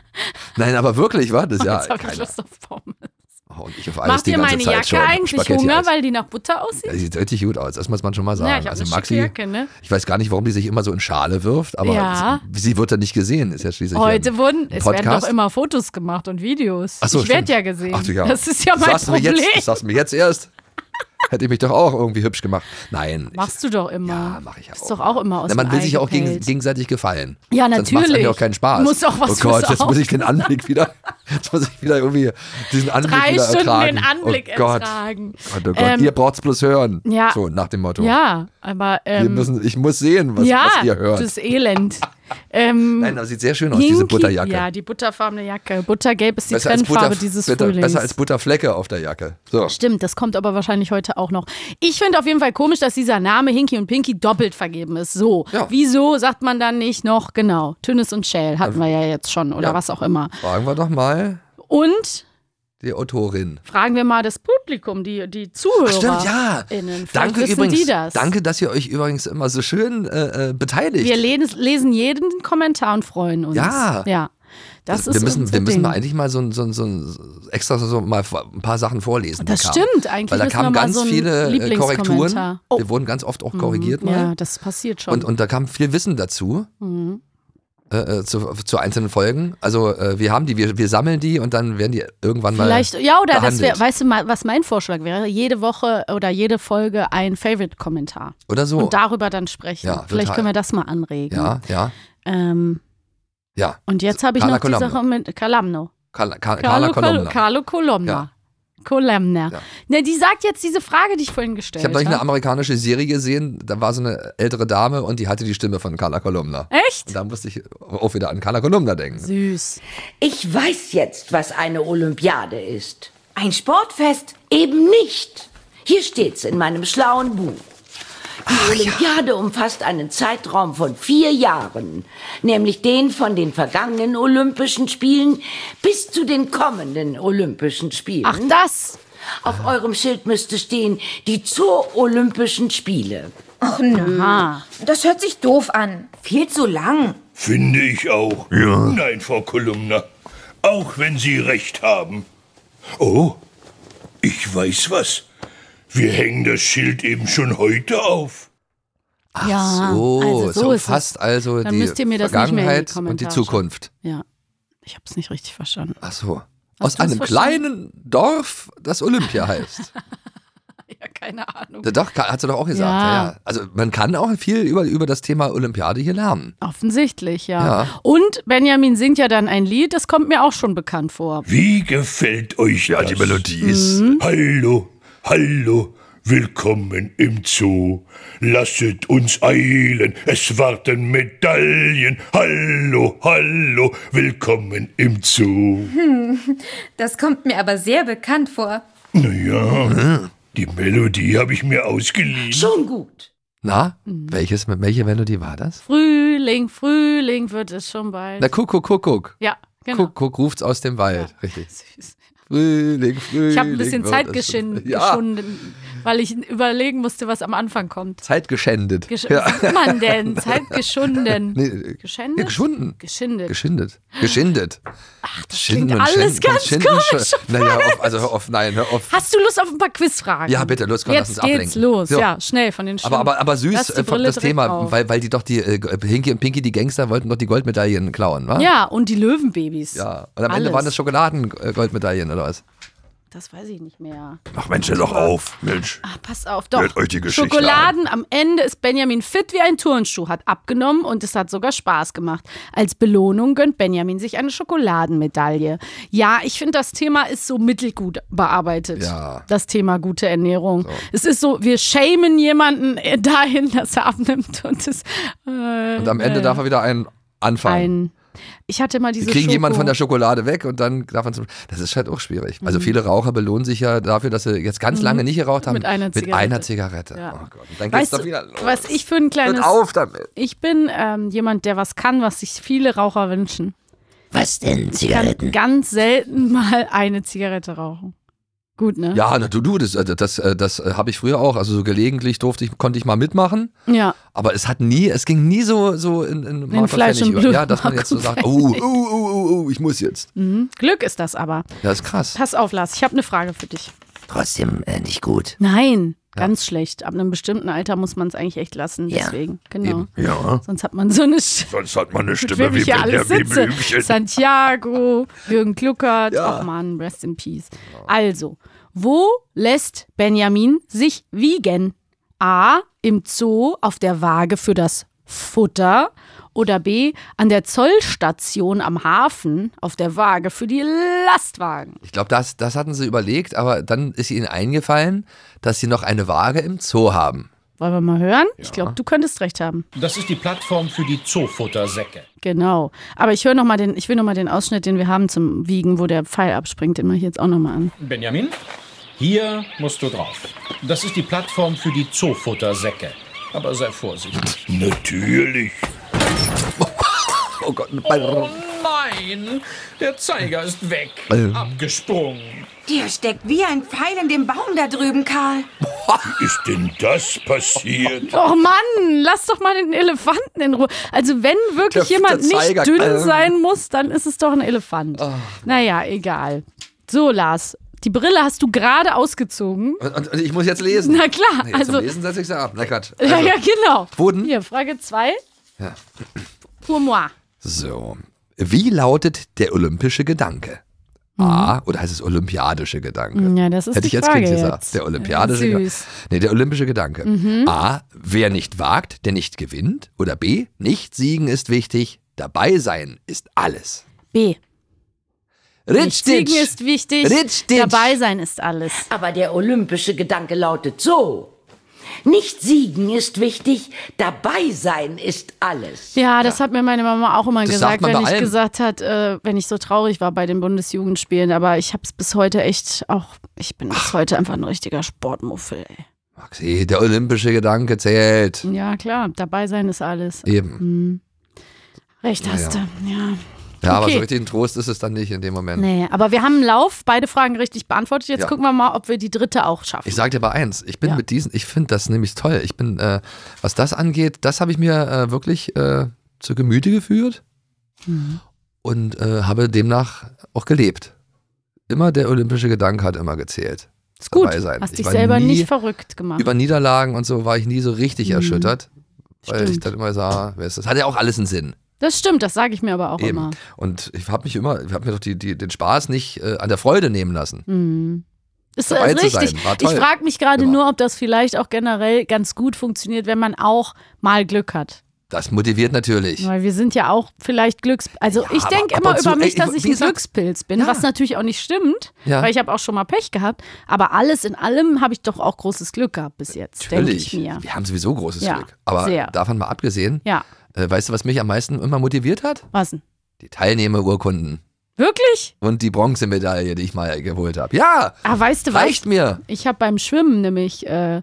Nein, aber wirklich, war das ja. Jetzt hab ich keiner. Lust auf Pommes. Oh, und ich auf alles Macht die ihr ganze meine Zeit Jacke schon. eigentlich Spaghetti Hunger, Eis. weil die nach Butter aussieht? Ja, die sieht richtig gut aus, das muss man schon mal sagen. Ja, ich habe also eine Maxi, schicke Jacke, ne? ich weiß gar nicht, warum die sich immer so in Schale wirft, aber Ja. sie, sie wird ja nicht gesehen, ist ja schließlich Heute ein wurden, es werden Podcast. doch immer Fotos gemacht und Videos. Ach so, ich werde stimmt. ja gesehen. Ach du ja. Das ist ja Das mein sagst du mir Problem. jetzt, das sagst du mir jetzt erst. Hätte ich mich doch auch irgendwie hübsch gemacht. Nein. Machst du doch immer. Ja, mach ich ja Ist auch. doch auch immer aus Na, man dem will sich Ei auch geg gepellt. gegenseitig gefallen. Ja, Sonst macht es natürlich. eigentlich auch keinen Spaß. Muss auch was Oh Gott, fürs jetzt muss Auge. ich den Anblick wieder, jetzt muss ich wieder irgendwie diesen Anblick Drei wieder Stunden ertragen. den Anblick oh Gott. ertragen. Gott, oh Gott, Ähm, ihr braucht's bloß hören. ja. So, nach dem Motto. Ja, aber Wir ähm, müssen, ich muss sehen, was, ja, was ihr hört. das Elend. ähm, Nein, das sieht sehr schön aus, diese Hinky- Butterjacke. Ja, die butterfarbene Jacke. Buttergelb ist die besser, als Trendfarbe Butter, dieses bitter, Frühlings. besser als Butterflecke auf der Jacke. So. Stimmt, das kommt aber wahrscheinlich heute auch noch. Ich finde auf jeden Fall komisch, dass dieser Name Hinky und Pinky doppelt vergeben ist. So, Ja. wieso sagt man dann nicht noch, genau, Tünnes und Schäl hatten wir ja jetzt schon oder Ja. was auch immer. Fragen wir doch mal Und die Autorin. fragen wir mal das Publikum, die, die Zuhörer. Ach, stimmt, ja. Vielleicht Danke wissen übrigens. die das. Danke, dass ihr euch übrigens immer so schön äh, äh, beteiligt. Wir lesen, lesen jeden Kommentar und freuen uns. Ja. Ja. Das wir ist müssen, unser wir müssen Ding. mal eigentlich mal so, ein- so, ein- so ein- extra so mal ein paar Sachen vorlesen. die Das kamen. stimmt, eigentlich Weil da müssen wir kamen mal ganz so einen viele äh, Lieblingskommentar. Korrekturen. Oh. Wir wurden ganz oft auch korrigiert mal. Ja, das passiert schon. Und, und da kam viel Wissen dazu. Mhm. Äh, äh, zu, zu einzelnen Folgen. Also äh, wir haben die, wir, wir sammeln die und dann werden die irgendwann Vielleicht, mal ja, oder das behandelt. wäre, weißt du mal, was mein Vorschlag wäre? Jede Woche oder jede Folge ein Favorite-Kommentar. Oder so. Und darüber dann sprechen. Ja, Vielleicht total. können wir das mal anregen. ja, ja, Ähm, ja. und jetzt habe ich Carla noch die Kolumna. Sache mit Calamno. Carla, Carla, Carlo, Carla Carlo, Carlo Kolumna. Ja. Kolumna. Ja. Ne, die sagt jetzt diese Frage, die ich vorhin gestellt Ich habe neulich eine habe. amerikanische Serie gesehen, da war so eine ältere Dame und die hatte die Stimme von Carla Kolumna. Echt? Und da musste ich auch wieder an Carla Kolumna denken. Süß. Ich weiß jetzt, was eine Olympiade ist. Ein Sportfest. Eben nicht. Hier steht's in meinem schlauen Buch. Die Ach, Olympiade ja. umfasst einen Zeitraum von vier Jahren, nämlich den von den vergangenen Olympischen Spielen bis zu den kommenden Olympischen Spielen. Ach, das. Auf eurem Schild müsste stehen, die Zoo-Olympischen Spiele. Ach nö, Aha. das hört sich doof an. Viel zu lang. Finde ich auch. Ja. Nein, Frau Kolumna. Auch wenn Sie recht haben. Oh, ich weiß was. Wir hängen das Schild eben schon heute auf. Ach Ja, so, also es so ist umfasst es. also Dann die müsst ihr mir das nicht mehr in die Vergangenheit und die Kommentare Zukunft. Ja, ich habe es nicht richtig verstanden. Ach so. Hast Aus du's einem verstanden? kleinen Dorf, das Olympia heißt. Ja, keine Ahnung. Doch, hat sie doch auch gesagt. Ja. Ja. Ja. Also man kann auch viel über, über das Thema Olympiade hier lernen. Offensichtlich, ja. Ja. Und Benjamin singt ja dann ein Lied, das kommt mir auch schon bekannt vor. Wie gefällt euch Ja, das? die Melodie ist. Mhm. Hallo, hallo, willkommen im Zoo. Lasset uns eilen, es warten Medaillen. Hallo, hallo, willkommen im Zoo. Das kommt mir aber sehr bekannt vor. Naja, die Melodie habe ich mir ausgeliehen. Schon gut. Na, Mhm. welches, welche Melodie war das? Frühling, Frühling wird es schon bald. Na, Kuckuck, Kuckuck. Ja, genau. Kuckuck ruft's aus dem Wald. Richtig. Süß. Frühling, Frühling. Ich habe ein bisschen wird Zeit es geschinden, schon- Ja, geschunden, weil ich überlegen musste, was am Anfang kommt. Zeit geschändet. Gesch ja. Was sagt man denn? Zeit geschunden. Nee, Geschändet? ja, geschunden. Geschindet. Geschindet. Geschindet. Ach, das Schinden klingt und alles Schinden ganz und Schinden komisch. schon. Naja, auf, also hör auf, nein, hör auf. Hast du Lust auf ein paar Quizfragen? Ja, bitte, los, komm, lass Jetzt uns geht's ablenken. los. So. Ja, schnell von den Stimmen. Aber, aber, aber süß, Lass die äh, Brille das direkt Thema, auf. weil, weil die doch die äh, Hinky und Pinky, die Gangster, wollten doch die Goldmedaillen klauen, wa? Ja, und die Löwenbabys. Ja. Und am Ende Alles. waren das Schokoladen-Goldmedaillen, oder was? Das weiß ich nicht mehr. Ach Mensch, hör doch auf. Mensch. Ach, pass auf, doch. Hört euch die Geschichte Schokoladen, am Ende ist Benjamin fit wie ein Turnschuh, hat abgenommen und es hat sogar Spaß gemacht. Als Belohnung gönnt Benjamin sich eine Schokoladenmedaille. Ja, ich finde, das Thema ist so mittelgut bearbeitet. Ja. Das Thema gute Ernährung. Es ist so, wir shamen jemanden dahin, dass er abnimmt und es äh, Und am Ende darf er wieder einen anfangen. ein. Ich hatte mal diese Die kriegen Schoko. jemanden von der Schokolade weg und dann darf man zum. Das ist halt auch schwierig. Also viele Raucher belohnen sich ja dafür, dass sie jetzt ganz lange nicht geraucht haben. Mit einer Mit Zigarette. einer Zigarette. Ja. Oh Gott. Und dann geht's Weißt doch du, wieder los. was ich für ein kleines. Hört auf damit. Ich bin ähm, jemand, der was kann, was sich viele Raucher wünschen. Was denn, Ich kann Zigaretten? ganz selten mal eine Zigarette rauchen. Gut, ne? Ja, na, du, du, das, das, das, das habe ich früher auch. Also so gelegentlich durfte ich, konnte ich mal mitmachen. Ja. Aber es hat nie, es ging nie so, so in, in Mark und Fleisch Pfennig und über. Blut, Ja, dass man Mark jetzt so und sagt, oh, oh, oh, oh, oh, ich muss jetzt. Mhm. Glück ist das aber. Ja, ist krass. Pass auf, Lars, ich habe eine Frage für dich. Trotzdem äh, nicht gut. Nein, ganz schlecht. Ab einem bestimmten Alter muss man es eigentlich echt lassen. Ja, Deswegen, genau. eben. Ja, Sonst hat man so eine Sch sonst hat man eine mit Stimme wem wie ich hier alles Benjamin sitze. Blümchen. Santiago, Jürgen Kluckert, Ja. ach man, rest in peace. Also, wo lässt Benjamin sich wiegen? A, im Zoo auf der Waage für das Futter oder B, an der Zollstation am Hafen auf der Waage für die Lastwagen? Ich glaube, das, das hatten sie überlegt, aber dann ist ihnen eingefallen, dass sie noch eine Waage im Zoo haben. Wollen wir mal hören? Ich glaube, du könntest recht haben. Das ist die Plattform für die Zoofuttersäcke. Genau. Aber ich höre noch mal den, ich will noch mal den Ausschnitt, den wir haben zum Wiegen, wo der Pfeil abspringt, den mache ich jetzt auch noch mal an. Benjamin, hier musst du drauf. Das ist die Plattform für die Zoofuttersäcke. Aber sei vorsichtig. Natürlich. Oh Gott. Oh nein, der Zeiger ist weg. Ähm. Abgesprungen. Der steckt wie ein Pfeil in dem Baum da drüben, Karl. Wie ist denn das passiert? Oh Mann, lass doch mal den Elefanten in Ruhe. Also wenn wirklich Der- jemand der Zeiger- nicht dünn ähm. sein muss, dann ist es doch ein Elefant. Naja, egal. So, Lars, die Brille hast du gerade ausgezogen. Und, und, und ich muss jetzt lesen. Na klar, Nee, also zum Lesen setze ich sie ab. Na Quatsch. ja, Also, ja, genau. Boden? Hier, Frage zwei. Ja. Pour moi. So. Wie lautet der olympische Gedanke? A, oder heißt es olympiadische Gedanke? Ja, das ist Hätte die ich als Frage Kind gesagt. jetzt. Der olympiadische Ja, Gedanke. süß. Nee, der olympische Gedanke. A, wer nicht wagt, der nicht gewinnt. Oder B, nicht siegen ist wichtig, dabei sein ist alles. B. Nicht siegen Richtig. ist wichtig, Richtig. dabei sein ist alles. Aber der olympische Gedanke lautet so. Nicht siegen ist wichtig, dabei sein ist alles. Ja, das ja. hat mir meine Mama auch immer das gesagt, wenn ich allem. gesagt hat, äh, wenn ich so traurig war bei den Bundesjugendspielen. Aber ich habe es bis heute echt auch, ich bin bis heute einfach ein richtiger Sportmuffel, ey. Maxi, der olympische Gedanke zählt. Ja, klar, dabei sein ist alles. Eben. Hm. Recht hast ja. du, ja. Ja, okay. aber so richtig ein Trost ist es dann nicht in dem Moment. Nee, aber wir haben einen Lauf, beide Fragen richtig beantwortet. Jetzt ja. gucken wir mal, ob wir die dritte auch schaffen. Ich sage dir aber eins, ich bin ja. mit diesen, ich finde das nämlich toll. Ich bin, äh, was das angeht, das habe ich mir äh, wirklich äh, zu Gemüte geführt mhm. und äh, habe demnach auch gelebt. Immer der olympische Gedanke hat immer gezählt. Ist gut, sein. hast ich dich war selber nie, nicht verrückt gemacht. Über Niederlagen und so war ich nie so richtig mhm. erschüttert, weil Stimmt. ich dann immer sah, das hat ja auch alles einen Sinn. Das stimmt, das sage ich mir aber auch Eben. immer. Und ich habe mich immer, ich habe mir doch die, die, den Spaß nicht äh, an der Freude nehmen lassen. Mhm. Ist dabei das richtig? Zu sein. War toll. Ich frage mich gerade Immer. nur, ob das vielleicht auch generell ganz gut funktioniert, wenn man auch mal Glück hat. Das motiviert natürlich. Weil wir sind ja auch vielleicht Glücks... Also Ja, ich denke aber ab immer und zu, über mich, ey, dass ich wie ein gesagt, Glückspilz bin, ja. was natürlich auch nicht stimmt, Ja. weil ich habe auch schon mal Pech gehabt. Aber alles in allem habe ich doch auch großes Glück gehabt bis jetzt, denke ich mir. Wir haben sowieso großes Ja, Glück. Aber sehr. davon mal abgesehen, Ja, äh, weißt du, was mich am meisten immer motiviert hat? was denn? Die Teilnehmerurkunden Wirklich? und die Bronzemedaille, die ich mal geholt habe. Ja, Ah, weißt du was? reicht mir. Ich habe beim Schwimmen nämlich äh,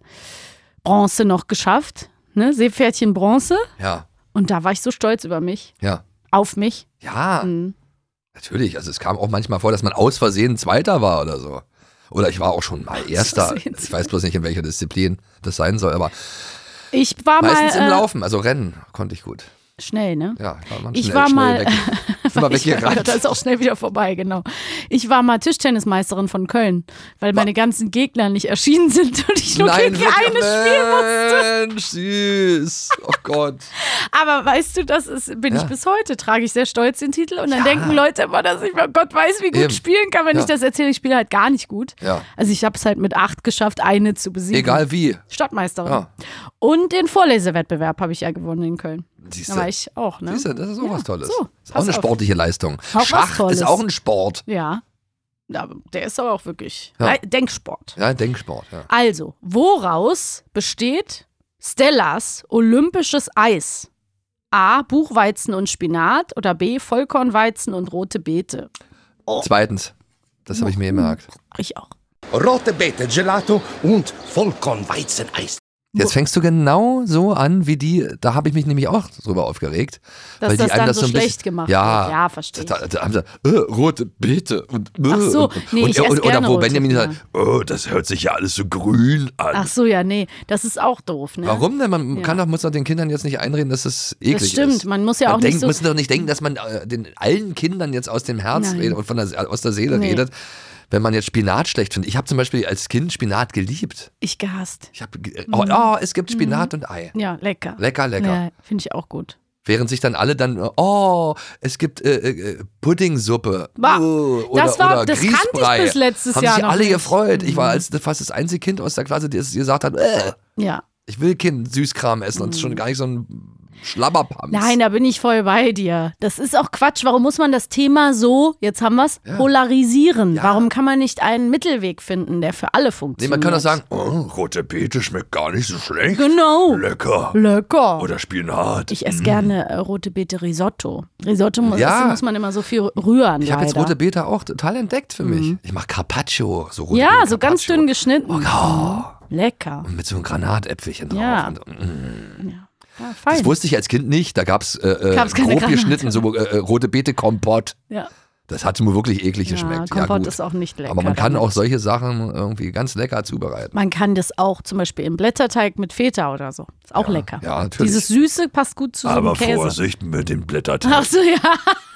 Bronze noch geschafft. Ne? Seepferdchen Bronze. Ja, Und da war ich so stolz über mich. ja. Auf mich. Ja, Mhm. natürlich. Also es kam auch manchmal vor, dass man aus Versehen Zweiter war oder so. Oder ich war auch schon mal Erster. Versehen Ich weiß bloß nicht, in welcher Disziplin das sein soll, aber Ich war meistens mal im äh, Laufen, also Rennen konnte ich gut. schnell, ne? Ja, war man Ich schnell, war schnell mal, weg. Immer ich, weggerannt. das ist auch schnell wieder vorbei, genau. Ich war mal Tischtennismeisterin von Köln, weil meine ganzen Gegner nicht erschienen sind und ich nur Nein, gegen eine spielen musste. Mensch, süß. Oh Gott. Aber weißt du, das ist, bin Ja. ich bis heute, trage ich sehr stolz den Titel und dann Ja. denken Leute immer, dass ich, oh Gott weiß, wie gut Eben. spielen kann, wenn Ja. ich das erzähle. Ich spiele halt gar nicht gut. Ja. Also ich habe es halt mit acht geschafft, eine zu besiegen. Egal wie. Stadtmeisterin. Ja. Und den Vorlesewettbewerb habe ich ja gewonnen in Köln. Siehste. Da war ich auch, ne? Siehste, das ist auch Ja, was Tolles. so, ist auch pass eine auf. sportliche Leistung. Auch was Schach Tolles. ist auch ein Sport. Ja. Ja, der ist aber auch wirklich Ja. Le- Denksport. Ja, Denksport. Ja. Also, woraus besteht Stellas olympisches Eis? A. Buchweizen und Spinat oder B. Vollkornweizen und rote Beete? Zweitens, das habe ich mir gemerkt. Ich auch. Rote Beete, Gelato und Vollkornweizeneis. Jetzt fängst du genau so an, wie die, da habe ich mich nämlich auch drüber aufgeregt. Dass weil die das einem dann das so ein bisschen, schlecht gemacht ja, wird. Ja, verstehe ich. Da, da haben sie, äh, rote Beete und äh, Ach so, und, nee, und, ich esse und, gerne oder wo rote, Benjamin ja. sagt, oh, das hört sich ja alles so grün an. Ach so, ja, nee, das ist auch doof, ne? Warum denn? Man Ja. kann doch, muss doch den Kindern jetzt nicht einreden, dass es eklig Das stimmt, ist. man muss ja man auch denkt, nicht so... müssen doch nicht denken, dass man äh, den allen Kindern jetzt aus dem Herz Nein. redet und von der, aus der Seele Nee. redet, wenn man jetzt Spinat schlecht findet. Ich habe zum Beispiel als Kind Spinat geliebt. Ich gehasst. Ich habe, oh, oh, es gibt Spinat Mhm. und Ei. Ja, lecker. Lecker, lecker. Ja, finde ich auch gut. Während sich dann alle dann, oh, es gibt äh, äh, Puddingsuppe. Bah, oh, oder, das war- oder das kannte ich Grießbrei. bis letztes Haben Jahr sich noch alle nicht. gefreut. Ich war Mhm. als fast das einzige Kind aus der Klasse, das gesagt hat, äh, Ja. ich will Kind Süßkram essen und schon gar nicht so ein Schlabberpams. Mhm. Nein, da bin ich voll bei dir. Das ist auch Quatsch. Warum muss man das Thema so, jetzt haben wir es, polarisieren? Warum kann man nicht einen Mittelweg finden, der für alle Nee, funktioniert? man kann doch sagen, Oh, rote Beete schmeckt gar nicht so schlecht. Genau. Lecker. Lecker. Oder Spinat. Ich esse gerne äh, rote Beete Risotto. Risotto muss, Ja. essen muss man immer so viel rühren. ich habe jetzt leider. rote Beete auch total entdeckt für mich. Ich mache Carpaccio, so rote Ja, Beete so ganz Carpaccio. dünn geschnitten. Oh, Lecker. und mit so einem Granatäpfelchen drauf. Ja. Und, mm. Ja, fein. Das wusste ich als Kind nicht. Da gab es äh, äh, Gab's keine grob Granate. geschnitten, so äh, rote Beete Kompott. Ja. Das hat mir wirklich eklig Ja, geschmeckt. Kompott gut. ist auch nicht lecker. Aber man kann damit. auch solche Sachen irgendwie ganz lecker zubereiten. Man kann das auch zum Beispiel im Blätterteig mit Feta oder so. Ist auch lecker. Ja, natürlich. Dieses Süße passt gut zu so einem Aber Käse. Vorsicht mit dem Blätterteig. Ach so, ja.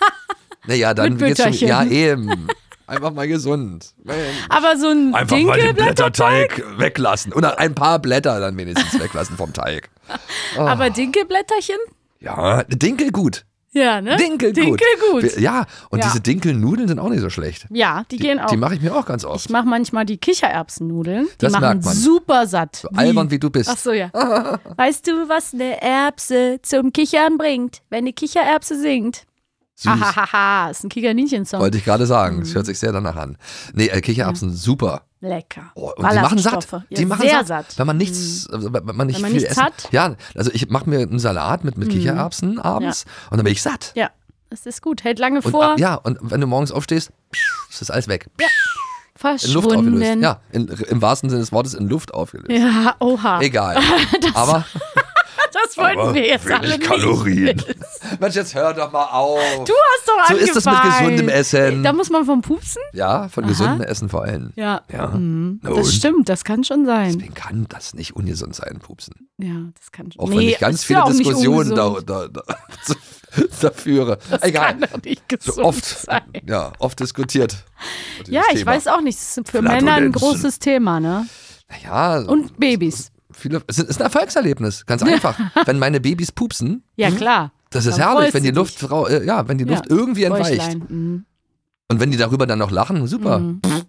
Naja, dann Mit geht's schon. Bütterchen. Ja, eben. Einfach mal gesund. Aber so ein Einfach mal den Dinkelblätterteig. Blätterteig. Weglassen. Oder ein paar Blätter dann wenigstens weglassen vom Teig. Aber Dinkelblätterchen? Ja, Dinkel gut. Ja, ne? Dinkel gut. Dinkel gut. Wir- Ja, und Ja. diese Dinkelnudeln sind auch nicht so schlecht. Ja, die, Die, gehen auch. die mache ich mir auch ganz oft. Ich mache manchmal die Kichererbsennudeln. Die Das machen merkt man. super satt. So albern wie du bist. Ach so, ja. Weißt du, was eine Erbse zum Kichern bringt, wenn eine Kichererbse singt? Süß. Ahahaha, ist ein Kikerninchen-Song. Wollte ich gerade sagen. Mhm. Das hört sich sehr danach an. Nee, äh, Kichererbsen, super. Lecker. Oh, und die machen satt. Ballaststoffe. Die Ja, machen sehr satt. satt. Wenn man nichts, also wenn man nicht Wenn man viel nichts essen. hat. Ja, also ich mache mir einen Salat mit, mit Kichererbsen abends und dann bin ich satt. Ja, das ist gut. Hält lange Und, vor. ab- ja, und wenn du morgens aufstehst, ist das alles weg. Ja. In Luft aufgelöst. Verschwunden. Ja, in, im wahrsten Sinne des Wortes in Luft aufgelöst. Ja, oha. Egal. Das- Aber, Das wollten Aber wir jetzt wenig alle nicht. Kalorien. Mensch, jetzt hör doch mal auf. Du hast doch So angefangen. ist das mit gesundem Essen. Da muss man vom Pupsen? Ja, von Aha. gesundem Essen vor allem. Ja. Ja. Mhm. Na Das und? stimmt, das kann schon sein. Deswegen kann das nicht ungesund sein, Pupsen. Ja, das kann schon. Auch wenn Nee, ich ganz ist viele ja auch nicht Diskussionen da, ungesund. da, da, da führe. Das Egal. kann doch nicht gesund So oft, sein. ja, oft diskutiert. dieses Ja, ich Thema. weiß auch nicht. Das ist für Männer ein Flatulenzen. großes Thema, ne? Ja, Und Babys. viele, es ist ein Erfolgserlebnis, ganz einfach. Wenn meine Babys pupsen, Ja, klar. das ist Dann herrlich, freust wenn die du Luft, dich. Frau, äh, ja, wenn die Luft Ja, irgendwie entweicht. Bäuchlein. Mhm. Und wenn die darüber dann noch lachen, super.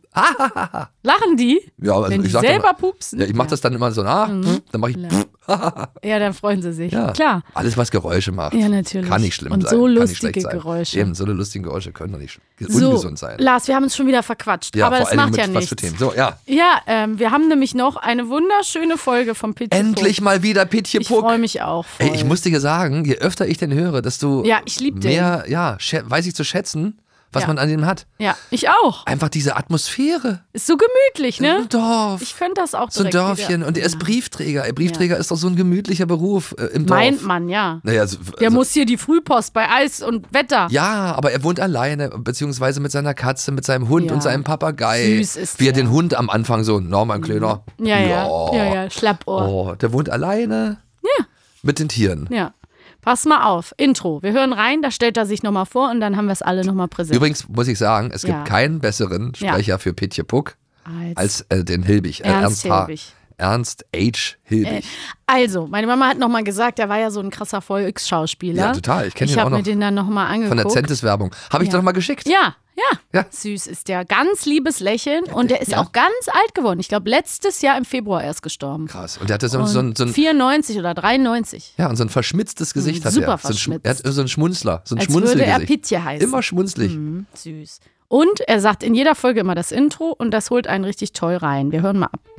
Lachen die? Ja, also wenn ich die sag selber dann, pupsen? ja, ich mache das dann immer so nach, Mhm. dann mache ich Ja, dann freuen sie sich. ja, Klar. alles, was Geräusche macht. Ja, natürlich. Kann nicht schlimm Und sein. so kann nicht lustige schlecht sein. Geräusche. Eben, so lustige Geräusche können doch nicht sch- So, ungesund sein. Lars, wir haben uns schon wieder verquatscht. Ja, aber vor das allen macht Dingen ja mit was nichts. für Themen. So, ja. Ja, ähm, wir haben nämlich noch eine wunderschöne Folge vom Pitch. Endlich mal wieder Pitje Ich Puck. freue mich auch voll. Ey, ich muss dir sagen, je öfter ich den höre, desto Ja, ich lieb den. mehr, ja, schä- weiß ich zu schätzen, was Ja. man an dem hat. Ja, ich auch. Einfach diese Atmosphäre. Ist so gemütlich, ne? Ein Dorf. Ich könnte das auch So ein direkt Dörfchen. wieder. Und er ist Briefträger. Ey, Briefträger ist doch so ein gemütlicher Beruf äh, im Dorf. Meint man, ja. Naja, so, Der also, muss hier die Frühpost bei Eis und Wetter. ja, aber er wohnt alleine, beziehungsweise mit seiner Katze, mit seinem Hund Ja. und seinem Papagei. Süß ist Wie er der. den Hund am Anfang so, na, mein Kleiner. Ja, ja. Ja, ja. Schlappohr. Oh, der wohnt alleine. Ja. Mit den Tieren. Ja. Pass mal auf. Intro. Wir hören rein, da stellt er sich nochmal vor und dann haben wir es alle nochmal präsent. Übrigens muss ich sagen, es gibt Ja. keinen besseren Sprecher für Pitje Puck Als- als äh, den Hilbig. Äh, Ernst H. Hilbig. Ernst H. Hilbig. Also, meine Mama hat nochmal gesagt, er war ja so ein krasser Volksschauspieler. Ja, total. Ich kenn ihn Ich auch habe noch mir den dann nochmal Von der angeguckt. Zentis-Werbung. Habe ich Ja. doch noch mal geschickt. Ja, ja, Ja. Süß ist der. Ganz liebes Lächeln und der ist auch ganz alt geworden. Ich glaube, letztes Jahr im Februar erst gestorben. Krass. Und der hatte so, Und so, ein- so ein vierundneunzig oder dreiundneunzig. ja, und so ein verschmitztes Gesicht hat super er. So ein, Schm- verschmitzt. er hat so ein Schmunzler, so ein Als würde er Schmunzelgesicht. Pitje heißen. Immer schmunzlig. Mhm, süß. Und er sagt in jeder Folge immer das Intro und das holt einen richtig toll rein. Wir hören mal ab.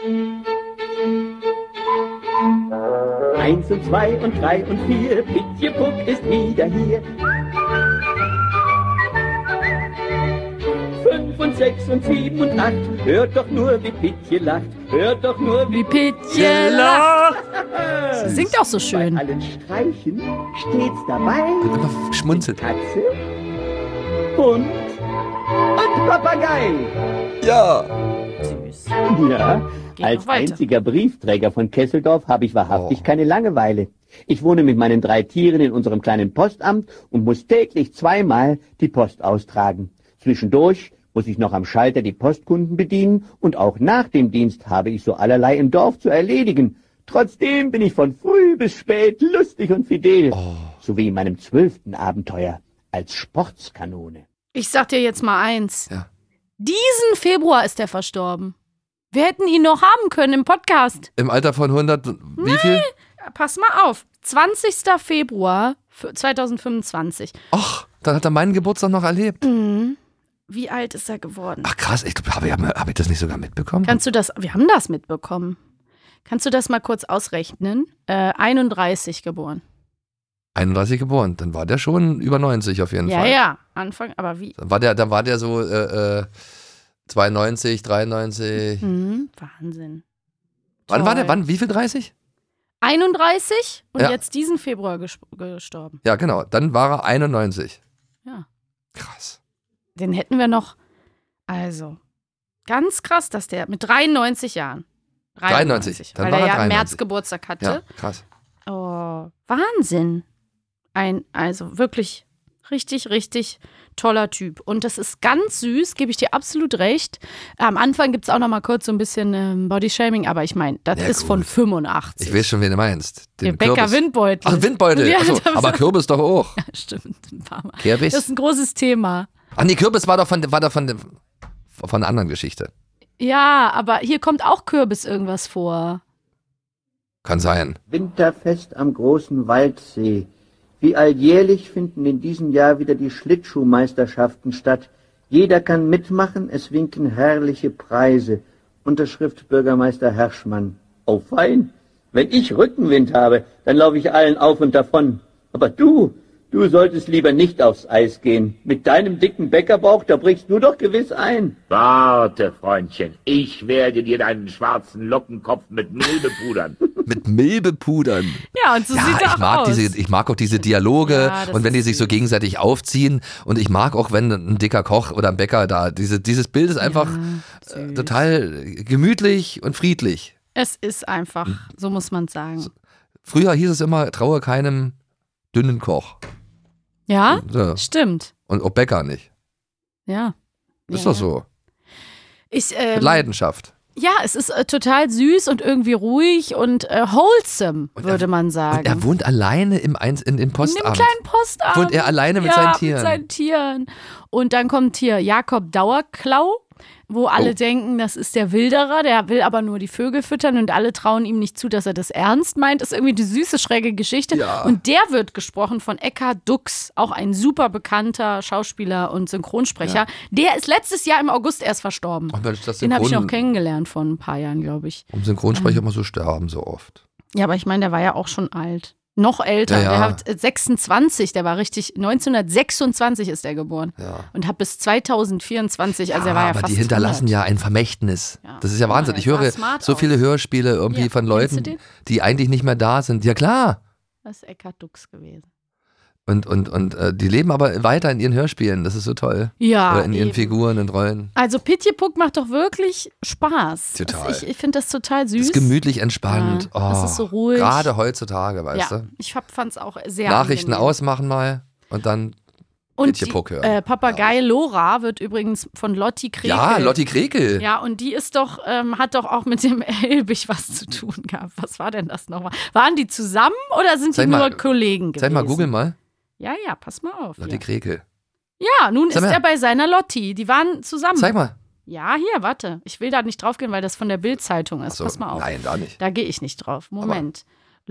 Eins und zwei und drei und vier, Pitje Puck ist wieder hier. Fünf und sechs und sieben und acht, hört doch nur, wie Pitje lacht. Hört doch nur, wie Wie Pitje lacht. Sie singt auch so bei schön. allen Streichen stets dabei. Und immer schmunzelt. Katze, Hund und Papagei. Ja. Süß. Ja, Geht als noch weiter. einziger Briefträger von Kesseldorf habe ich wahrhaftig Oh. keine Langeweile. Ich wohne mit meinen drei Tieren in unserem kleinen Postamt und muss täglich zweimal die Post austragen. Zwischendurch muss ich noch am Schalter die Postkunden bedienen und auch nach dem Dienst habe ich so allerlei im Dorf zu erledigen. Trotzdem bin ich von früh bis spät lustig und fidel. So wie in meinem zwölften Abenteuer als Sportskanone. Ich sag dir jetzt mal eins. Ja. Diesen Februar ist er verstorben. Wir hätten ihn noch haben können im Podcast. Im Alter von hundert, wie viel? Pass mal auf. zwanzigster Februar zweitausendfünfundzwanzig. Ach, dann hat er meinen Geburtstag noch erlebt. Mhm. Wie alt ist er geworden? Ach krass, ich glaube, habe ich, hab ich das nicht sogar mitbekommen? Kannst du das, wir haben das mitbekommen. Kannst du das mal kurz ausrechnen? Äh, einunddreißig geboren. einunddreißig geboren, dann war der schon über neunzig auf jeden Ja, Fall. ja, Anfang, aber wie? Dann war der, dann war der so äh, äh, zweiundneunzig, dreiundneunzig. Mhm, Wahnsinn. Wann war der? Toll. Wann? Wie viel? dreißig? einunddreißig und Ja. jetzt diesen Februar ges gestorben. Ja, genau. Dann war er einundneunzig. Ja. Krass. Den hätten wir noch, also, ganz krass, dass der mit dreiundneunzig Jahren. dreiundneunzig, dann weil war er er ja im dreiundneunzig. März Geburtstag hatte. Ja, krass. Oh, Wahnsinn. Ein, also wirklich richtig, richtig toller Typ. Und das ist ganz süß, gebe ich dir absolut recht. Am Anfang gibt es auch noch mal kurz so ein bisschen ähm, Bodyshaming, aber ich meine, das Ja, ist gut. von fünfundachtzig. Ich weiß schon, wen du meinst. Der Den Bäcker Kürbis. Windbeutel. Ach, Windbeutel. Ja, Achso, das- aber Kürbis doch auch. Ja, stimmt, ein paar Mal. Kürbis? Das ist ein großes Thema. Ach nee, Kürbis war doch von, war doch von, dem- von einer anderen Geschichte. Ja, aber hier kommt auch Kürbis irgendwas vor. Kann sein. Winterfest am großen Waldsee. Wie alljährlich finden in diesem Jahr wieder die Schlittschuhmeisterschaften statt. Jeder kann mitmachen, es winken herrliche Preise. Unterschrift Bürgermeister Herschmann. Oh fein, wenn ich Rückenwind habe, dann laufe ich allen auf und davon. Aber du, du solltest lieber nicht aufs Eis gehen. Mit deinem dicken Bäckerbauch, da brichst du doch gewiss ein. Warte, Freundchen, ich werde dir deinen schwarzen Lockenkopf mit Mehl bepudern. Mit Mehl bepudern. Ja, und so ja, sieht er ich auch mag aus. Diese, ich mag auch diese Dialoge Ja, das und wenn die ist sich so süß. gegenseitig aufziehen und ich mag auch, wenn ein dicker Koch oder ein Bäcker da, diese, dieses Bild ist einfach Ja, äh, total gemütlich und friedlich. Es ist einfach, so muss man sagen. Früher hieß es immer, traue keinem dünnen Koch. Ja, Ja. stimmt. Und auch Bäcker nicht. Ja. Ist ja, doch so. Ich, Mit ähm, Leidenschaft. Ja, es ist äh, total süß und irgendwie ruhig und äh, wholesome, würde man sagen. Und er wohnt alleine im Eins, in, im Postamt. In dem kleinen Postamt. Wohnt er alleine mit ja, seinen Tieren. mit seinen Tieren. Und dann kommt hier Jakob Dauerklau, wo alle Oh. denken, das ist der Wilderer, der will aber nur die Vögel füttern und alle trauen ihm nicht zu, dass er das ernst meint. Das ist irgendwie die süße, schräge Geschichte. Ja. Und der wird gesprochen von Eckhard Dux, auch ein super bekannter Schauspieler und Synchronsprecher. Ja. Der ist letztes Jahr im August erst verstorben. Ach Mensch, das Den habe ich Synchron- noch kennengelernt vor ein paar Jahren, glaube ich. Um Synchronsprecher immer so sterben so oft. Ja, aber ich meine, der war ja auch schon alt. Noch älter. Ja, ja. Der hat äh, sechsundzwanzig, der war richtig, neunzehnhundertsechsundzwanzig ist er geboren. Ja. Und hat bis zweitausendvierundzwanzig, also er war ja aber fast die hinterlassen hundert. ja ein Vermächtnis. Ja. Das ist ja Wahnsinn. Ja, Ich er sah höre smart so aus. viele Hörspiele irgendwie Ja, von kennst du Leuten, den? die eigentlich nicht mehr da sind. Ja klar. Das ist Eckhard Dux gewesen. Und, und, und äh, die leben aber weiter in ihren Hörspielen. Das ist so toll. Ja, Oder in ihren eben. Figuren und Rollen. Also Pitjepuck macht doch wirklich Spaß. Total. Das, ich ich finde das total süß. Das ist gemütlich entspannt. Ja, das Oh, ist so ruhig. Gerade heutzutage, weißt ja, du. ich fand es auch sehr Nachrichten angenehm. ausmachen mal und dann Und Pitjepuck die, hören. äh, Papagei Lora wird übrigens von Lotti Krekel. Ja, Lotti Krekel. Ja, und die ist doch, ähm, hat doch auch mit dem Elbig was zu tun gehabt. Was war denn das nochmal? Waren die zusammen oder sind Zeig die nur mal- Kollegen gewesen? Zeig mal, google mal. Ja, ja, pass mal auf. Lotti Hier. Krekel. Ja, nun Sag ist mal. er bei seiner Lotti. Die waren zusammen. Zeig mal. Ja, hier, warte. Ich will da nicht drauf gehen, weil das von der Bild-Zeitung ist. Ach so, Pass mal auf. nein, da nicht. Da gehe ich nicht drauf. Moment.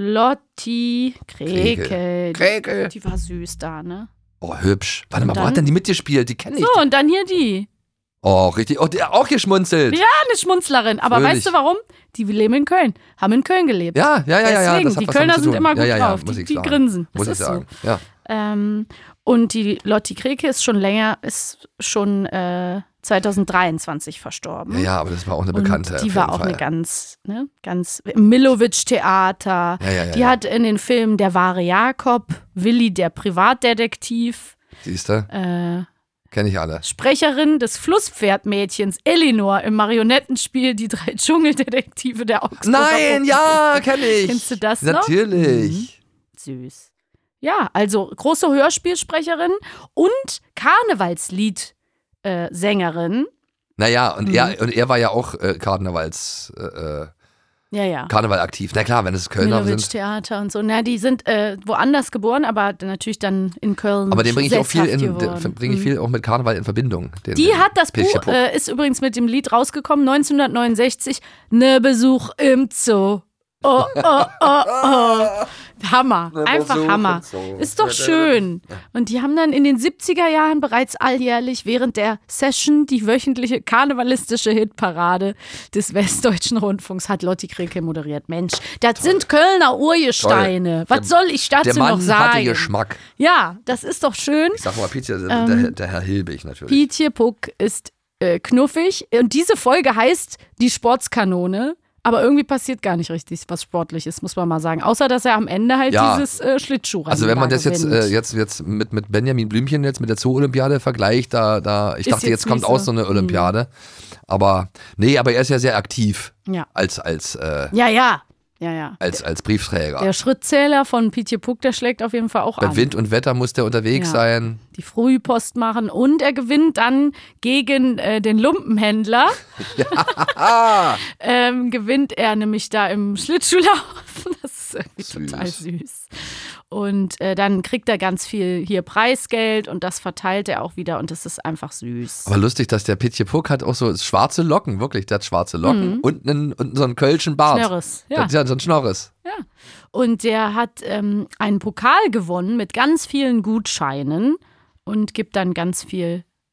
Lotti Krekel. Krekel. Krekel. Die war süß da, ne? Oh, hübsch. Warte mal, Und wo hat dann- denn die mitgespielt? Die kenne ich. So, und dann hier die. Oh, richtig. Oh, der auch geschmunzelt. Ja, eine Schmunzlerin. Aber Fröhlich. weißt du warum? Die leben in Köln. Haben in Köln gelebt. Ja, ja, ja, ja, ja. Deswegen, Das hat die was Kölner damit zu sind tun. immer gut ja, ja, ja, drauf. Muss Die, ich die sagen. grinsen. Muss das ich ist sagen. so. Ja. Ähm, und die Lotti Kreke ist schon länger, ist schon äh, zweitausenddreiundzwanzig verstorben. ja, ja, aber das war auch eine Und Bekannte. die auf war jeden auch Fall. eine ganz, ne, ganz Millowitsch-Theater. Ja, ja, ja, die ja. hat in den Filmen Der wahre Jakob, Willi der Privatdetektiv, Siehst du? äh, Kenne ich alle. Sprecherin des Flusspferdmädchens Elinor im Marionettenspiel Die drei Dschungeldetektive der Augsburger Nein, Puppen. ja, kenne ich. Kennst du das noch? Natürlich. Süß. Ja, also große Hörspielsprecherin und Karnevalslied-Sängerin. Naja, und, Mhm. er, und er war ja auch äh, Karnevals, äh, äh, Ja, ja. Karneval aktiv. Na klar, wenn es Kölner sind. Theater und so. Na, die sind äh, woanders geboren, aber natürlich dann in Köln. Aber den bringe ich auch viel, in, sesshaft den bringe ich geworden. viel auch mit Karneval in Verbindung. Den, Die den hat das Buch, Pitjepuck. äh, ist übrigens mit dem Lied rausgekommen, neunzehnhundertneunundsechzig, Ne Besuch im Zoo. Oh, oh, oh, oh. Hammer, Ne einfach Besuch Hammer. im Zoo. Ist doch schön. Und die haben dann in den siebziger Jahren bereits alljährlich während der Session die wöchentliche karnevalistische Hitparade des Westdeutschen Rundfunks hat Lotti Kreke moderiert. Mensch, das sind Kölner Urgesteine. Toll. Was soll ich dazu Der Mann noch sagen? hatte Geschmack. Ja, das ist doch schön. Ich sag mal, Pizza, der, Ähm, der, der Herr Hilbig natürlich. Pietje Puck ist äh, knuffig. Und diese Folge heißt Die Sportskanone. Aber irgendwie passiert gar nicht richtig was Sportliches, muss man mal sagen. Außer, dass er am Ende halt Ja. dieses äh, Schlittschuhrennen Also wenn man da das jetzt, gewinnt. äh, jetzt, jetzt mit, mit Benjamin Blümchen jetzt mit der Zoo-Olympiade vergleicht, da, da ich Ist dachte, jetzt jetzt kommt nicht auch so. so eine Olympiade. Aber nee, aber er ist ja sehr aktiv Ja. als, als, äh, Ja, ja. Ja, ja. als, als Briefträger. Der Schrittzähler von Pietje Puck, der schlägt auf jeden Fall auch Bei an. Wind und Wetter muss der unterwegs Ja. sein. Die Frühpost machen und er gewinnt dann gegen äh, den Lumpenhändler. ähm, gewinnt er nämlich da im Schlittschuhlaufen. Das ist irgendwie Süß. total süß. Und äh, dann kriegt er ganz viel hier Preisgeld und das verteilt er auch wieder und das ist einfach süß. Aber lustig, dass der Pitje Puck hat auch so schwarze Locken, wirklich, der hat schwarze Locken Mhm. und, einen, und so einen kölschen Bart. Schnörres, ja. Der hat ja so einen Schnorres. Ja. Und der hat ähm, einen Pokal gewonnen mit ganz vielen Gutscheinen und gibt dann ganz viel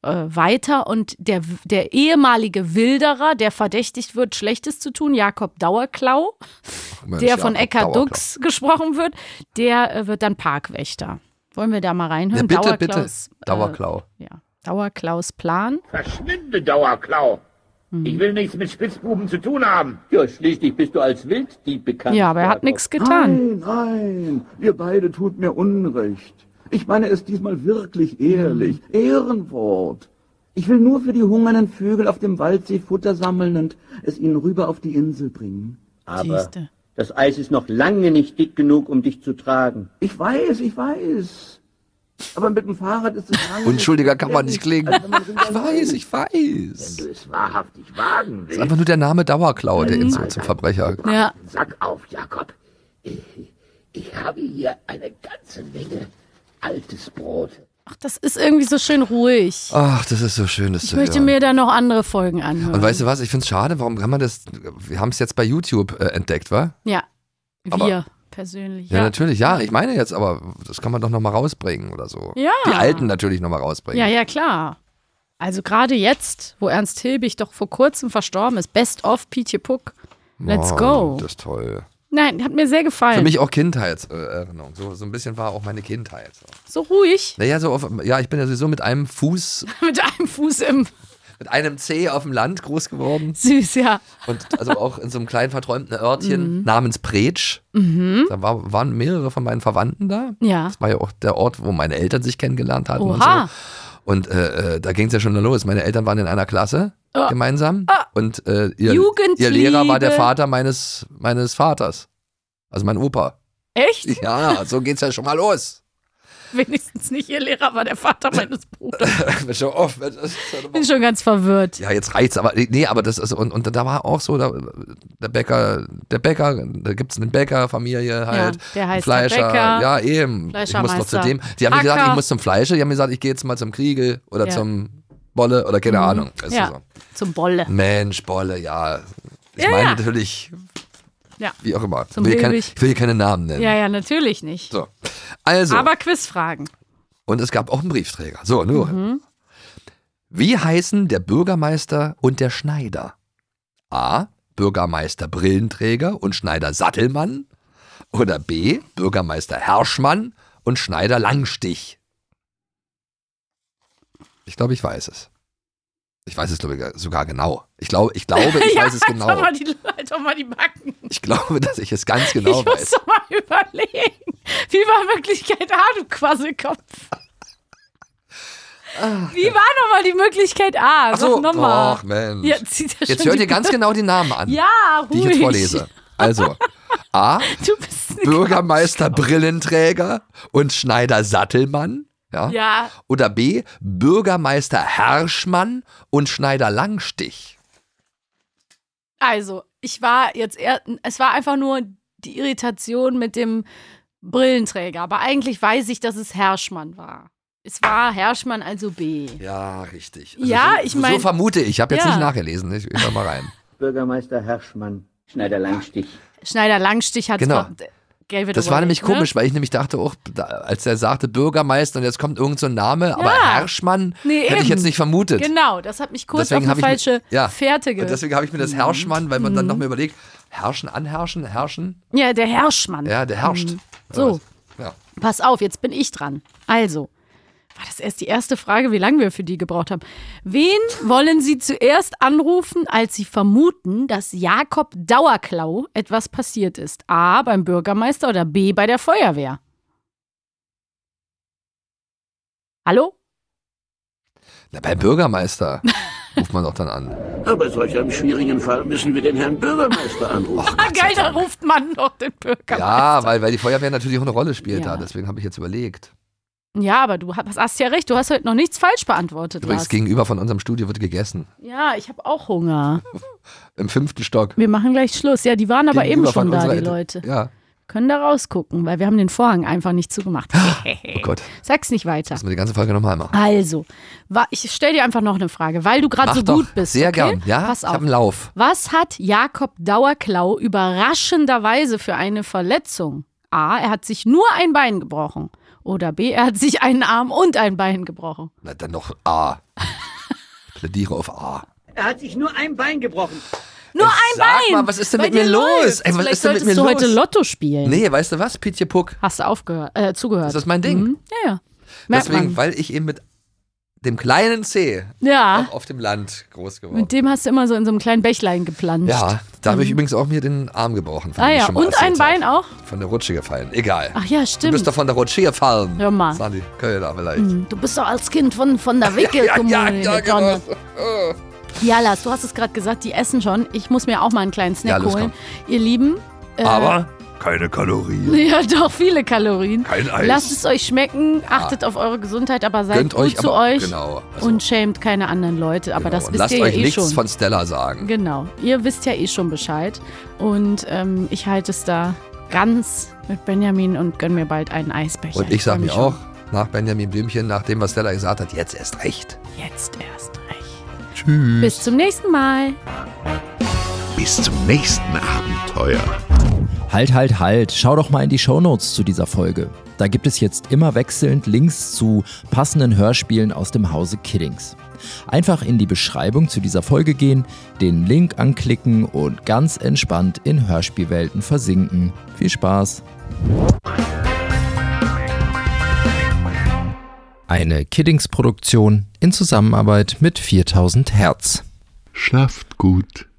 äh, weiter und der, der ehemalige Wilderer, der verdächtigt wird, Schlechtes zu tun, Jakob Dauerklau, Mensch, der von Jakob Eckhard Dauerklau. Dux gesprochen wird, der äh, wird dann Parkwächter. Wollen wir da mal reinhören? Ja, bitte, bitte. Dauerklaus, Dauerklau. Äh, ja. Dauerklaus Plan. Verschwinde, Dauerklau. Ich will nichts mit Spitzbuben zu tun haben. Ja, schließlich bist du als Wilddieb bekannt. Ja, aber er hat nichts getan. Nein, nein, ihr beide tut mir Unrecht. Ich meine es diesmal wirklich ehrlich. Ehrenwort. Ich will nur für die hungernden Vögel auf dem Waldsee Futter sammeln und es ihnen rüber auf die Insel bringen. Aber Siehste. das Eis ist noch lange nicht dick genug, um dich zu tragen. Ich weiß, ich weiß. Aber mit dem Fahrrad ist es lange... Unschuldiger kann man nicht klingen. Also wenn man Ich weiß, ich weiß. Wenn du es wahrhaftig wagen Das ist willst, einfach nur der Name Dauerklau, der ihn so zum Verbrecher. Ja. sag auf, Jakob. Ich, ich habe hier eine ganze Menge altes Brot. Ach, das ist irgendwie so schön ruhig. Ach, das ist so schön, das Ich zu möchte hören. mir da noch andere Folgen anhören. Und weißt du was, ich finde es schade, warum kann man das, wir haben es jetzt bei YouTube äh, entdeckt, wa? Ja, wir Aber- persönlich. Ja, Ja, natürlich, ja, ich meine jetzt, aber das kann man doch nochmal rausbringen oder so. Ja. Die Alten natürlich nochmal rausbringen. ja, ja, klar. Also gerade jetzt, wo Ernst Hilbig doch vor kurzem verstorben ist, Best of Pietje Puck. Let's Oh, go. Das ist toll. Nein, hat mir sehr gefallen. Für mich auch Kindheitserinnerung. So, so ein bisschen war auch meine Kindheit. So, so ruhig, naja, so auf, ja, ich bin ja sowieso mit einem Fuß, mit einem Fuß im mit einem Zeh auf dem Land groß geworden. Süß, ja. Und also auch in so einem kleinen verträumten Örtchen Mhm. namens Pretsch. Mhm. Da war, waren mehrere von meinen Verwandten da. Ja. Das war ja auch der Ort, wo meine Eltern sich kennengelernt hatten Oha. und so. Und äh, äh, da ging es ja schon los. Meine Eltern waren in einer Klasse Oh. gemeinsam. Ah. Und äh, ihr, Jugendliebe. ihr Lehrer war der Vater meines, meines Vaters. Also mein Opa. Echt? Ja, so geht's ja schon mal los. Wenigstens nicht ihr Lehrer war der Vater meines Bruders. Mensch, hör auf, Mensch, das ist ja doch mal- Bin schon ganz verwirrt. Ja, jetzt reicht's, aber nee, aber das ist, und, und da war auch so, da, der Bäcker, der Bäcker, da gibt's eine Bäckerfamilie halt, der heißt ein der Fleischer, Bäcker, ja eben, ich muss noch zu Fleischermeister, dem, die haben nicht gesagt, Acker. ich muss zum Fleischer, die haben gesagt, ich gehe jetzt mal zum Kriegel oder Ja. zum Bolle oder keine Mhm. Ahnung. Weißt Ja, du so. zum Bolle. Mensch, Bolle, ja. Ich Ja, meine ja. natürlich, Ja. wie auch immer. Ich Zum will, keine, Hilbig. ich will hier keine Namen nennen. Ja, ja, natürlich nicht. So. Also, Aber Quizfragen. und es gab auch einen Briefträger. So, nur. Mhm. Wie heißen der Bürgermeister und der Schneider? A. Bürgermeister Brillenträger und Schneider Sattelmann. Oder B. Bürgermeister Herschmann und Schneider Langstich. Ich glaube, ich weiß es. Ich weiß es, glaube ich, sogar genau. Ich glaube, ich, glaube, ich ja, weiß es halt genau. Doch mal die, halt doch mal die Backen. Ich glaube, dass ich es ganz genau ich muss weiß. doch mal überlegen. Wie war Möglichkeit A, du Quasselkopf? Wie war nochmal die Möglichkeit A? Ach so, Sag nochmal. ach Mensch. Ja, zieht er Jetzt schon hört die- ihr ganz genau die Namen an, Ja, ruhig. die ich jetzt vorlese. Also, A. Du bist eine Bürgermeister Brillenträger und Schneider Sattelmann. Ja. Ja. Oder B. Bürgermeister Herschmann und Schneider Langstich. Also, ich war jetzt eher, es war einfach nur die Irritation mit dem Brillenträger. Aber eigentlich weiß ich, dass es Herschmann war. Es war Herschmann, also B. Ja, richtig. Ja, so, ich mein- So vermute ich. Ich habe jetzt Ja. nicht nachgelesen. Ich, ich hör mal rein. Bürgermeister Herschmann, Schneider Langstich. Schneider Langstich hat Genau. Gelbe Das war nämlich ne? komisch, weil ich nämlich dachte, auch, da, als er sagte Bürgermeister und jetzt kommt irgend so ein Name, aber Herschmann Nee, hätte ich eben. jetzt nicht vermutet. Genau, das hat mich kurz Deswegen auf hab eine ich falsche mir- ja. Fährte ge... Und deswegen habe ich mir das Herschmann, weil man dann Mhm. noch mal überlegt, herrschen, anherrschen, herrschen. Ja, der Herrschmann. Ja, der herrscht. Mhm. So, Ja. pass auf, jetzt bin ich dran. Also, war das erst die erste Frage, wie lange wir für die gebraucht haben. Wen wollen Sie zuerst anrufen, als Sie vermuten, dass Jakob Dauerklau etwas passiert ist? A, beim Bürgermeister oder B, bei der Feuerwehr? Hallo? Na, beim Bürgermeister ruft man doch dann an. Aber solch einem schwierigen Fall müssen wir den Herrn Bürgermeister anrufen. Ah, geil, da ruft man doch den Bürgermeister. Ja, weil, weil die Feuerwehr natürlich auch eine Rolle spielt da. Deswegen habe ich jetzt überlegt. Ja, aber du hast, hast ja recht, du hast heute noch nichts falsch beantwortet, Übrigens, Lars. gegenüber von unserem Studio wird gegessen. Ja, ich habe auch Hunger. Im fünften Stock. Wir machen gleich Schluss. Ja, die waren aber eben Gegenüber schon von da, unserer die Ecke. Leute. Ja. Können da rausgucken, weil wir haben den Vorhang einfach nicht zugemacht. Oh Gott. Sag's nicht weiter. Müssen wir die ganze Folge nochmal machen. Also, wa- ich stelle dir einfach noch eine Frage, weil du gerade Mach so doch. gut bist. Sehr okay? gern. Ja, Pass ich auf. habe einen Lauf. Was hat Jakob Dauerklau überraschenderweise für eine Verletzung? A, er hat sich nur ein Bein gebrochen. Oder B, er hat sich einen Arm und ein Bein gebrochen. Na, dann noch A. Plädiere auf A. Er hat sich nur ein Bein gebrochen. Nur ein Sag Bein! mal, was ist denn Bei mit mir dir los? läuft's. Ey, was Vielleicht ist denn mit mir solltest du los? heute Lotto spielen. Nee, weißt du was, Pietje Puck? Hast du aufgehört, äh, zugehört. Das ist mein Ding. Mhm. Ja, ja. Merkt Deswegen, man. weil ich eben mit dem kleinen C Ja. auch auf dem Land groß geworden Mit dem hast du immer so in so einem kleinen Bächlein geplanscht. Ja, da habe ich Mhm. übrigens auch mir den Arm gebrochen. von Ah dem ich ja, schon mal und ein erzählt hab. Bein auch? Von der Rutsche gefallen. Egal. Ach ja, Du stimmt. bist doch von der Rutsche gefallen. Hör mal. Sagen die Kölner vielleicht. Mhm. Du bist doch als Kind von, von der Wickel ja, ja, ja, genau. gedonnert. Ja, Lars, du hast es gerade gesagt, die essen schon. Ich muss mir auch mal einen kleinen Snack Ja, los, holen. Ihr Lieben. Äh, Aber keine Kalorien. Ja, doch, viele Kalorien. Kein Eis. Lasst es euch schmecken, achtet auf eure Gesundheit, aber seid Gönnt gut euch, zu aber- euch genau, also- und schämt keine anderen Leute. Aber das Und wisst lasst ihr ja euch eh nichts schon. von Stella sagen. Genau, ihr wisst ja eh schon Bescheid. Und ähm, ich halte es da ganz mit Benjamin und gönn mir bald einen Eisbecher. Und ich sag freu mir mich auch, schon. nach Benjamin Blümchen, nach dem, was Stella gesagt hat, jetzt erst recht. Jetzt erst recht. Tschüss. Bis zum nächsten Mal. Bis zum nächsten Abenteuer. Halt, halt, halt. Schau doch mal in die Shownotes zu dieser Folge. Da gibt es jetzt immer wechselnd Links zu passenden Hörspielen aus dem Hause Kiddings. Einfach in die Beschreibung zu dieser Folge gehen, den Link anklicken und ganz entspannt in Hörspielwelten versinken. Viel Spaß! Eine Kiddings-Produktion in Zusammenarbeit mit viertausend Hertz. Schlaft gut.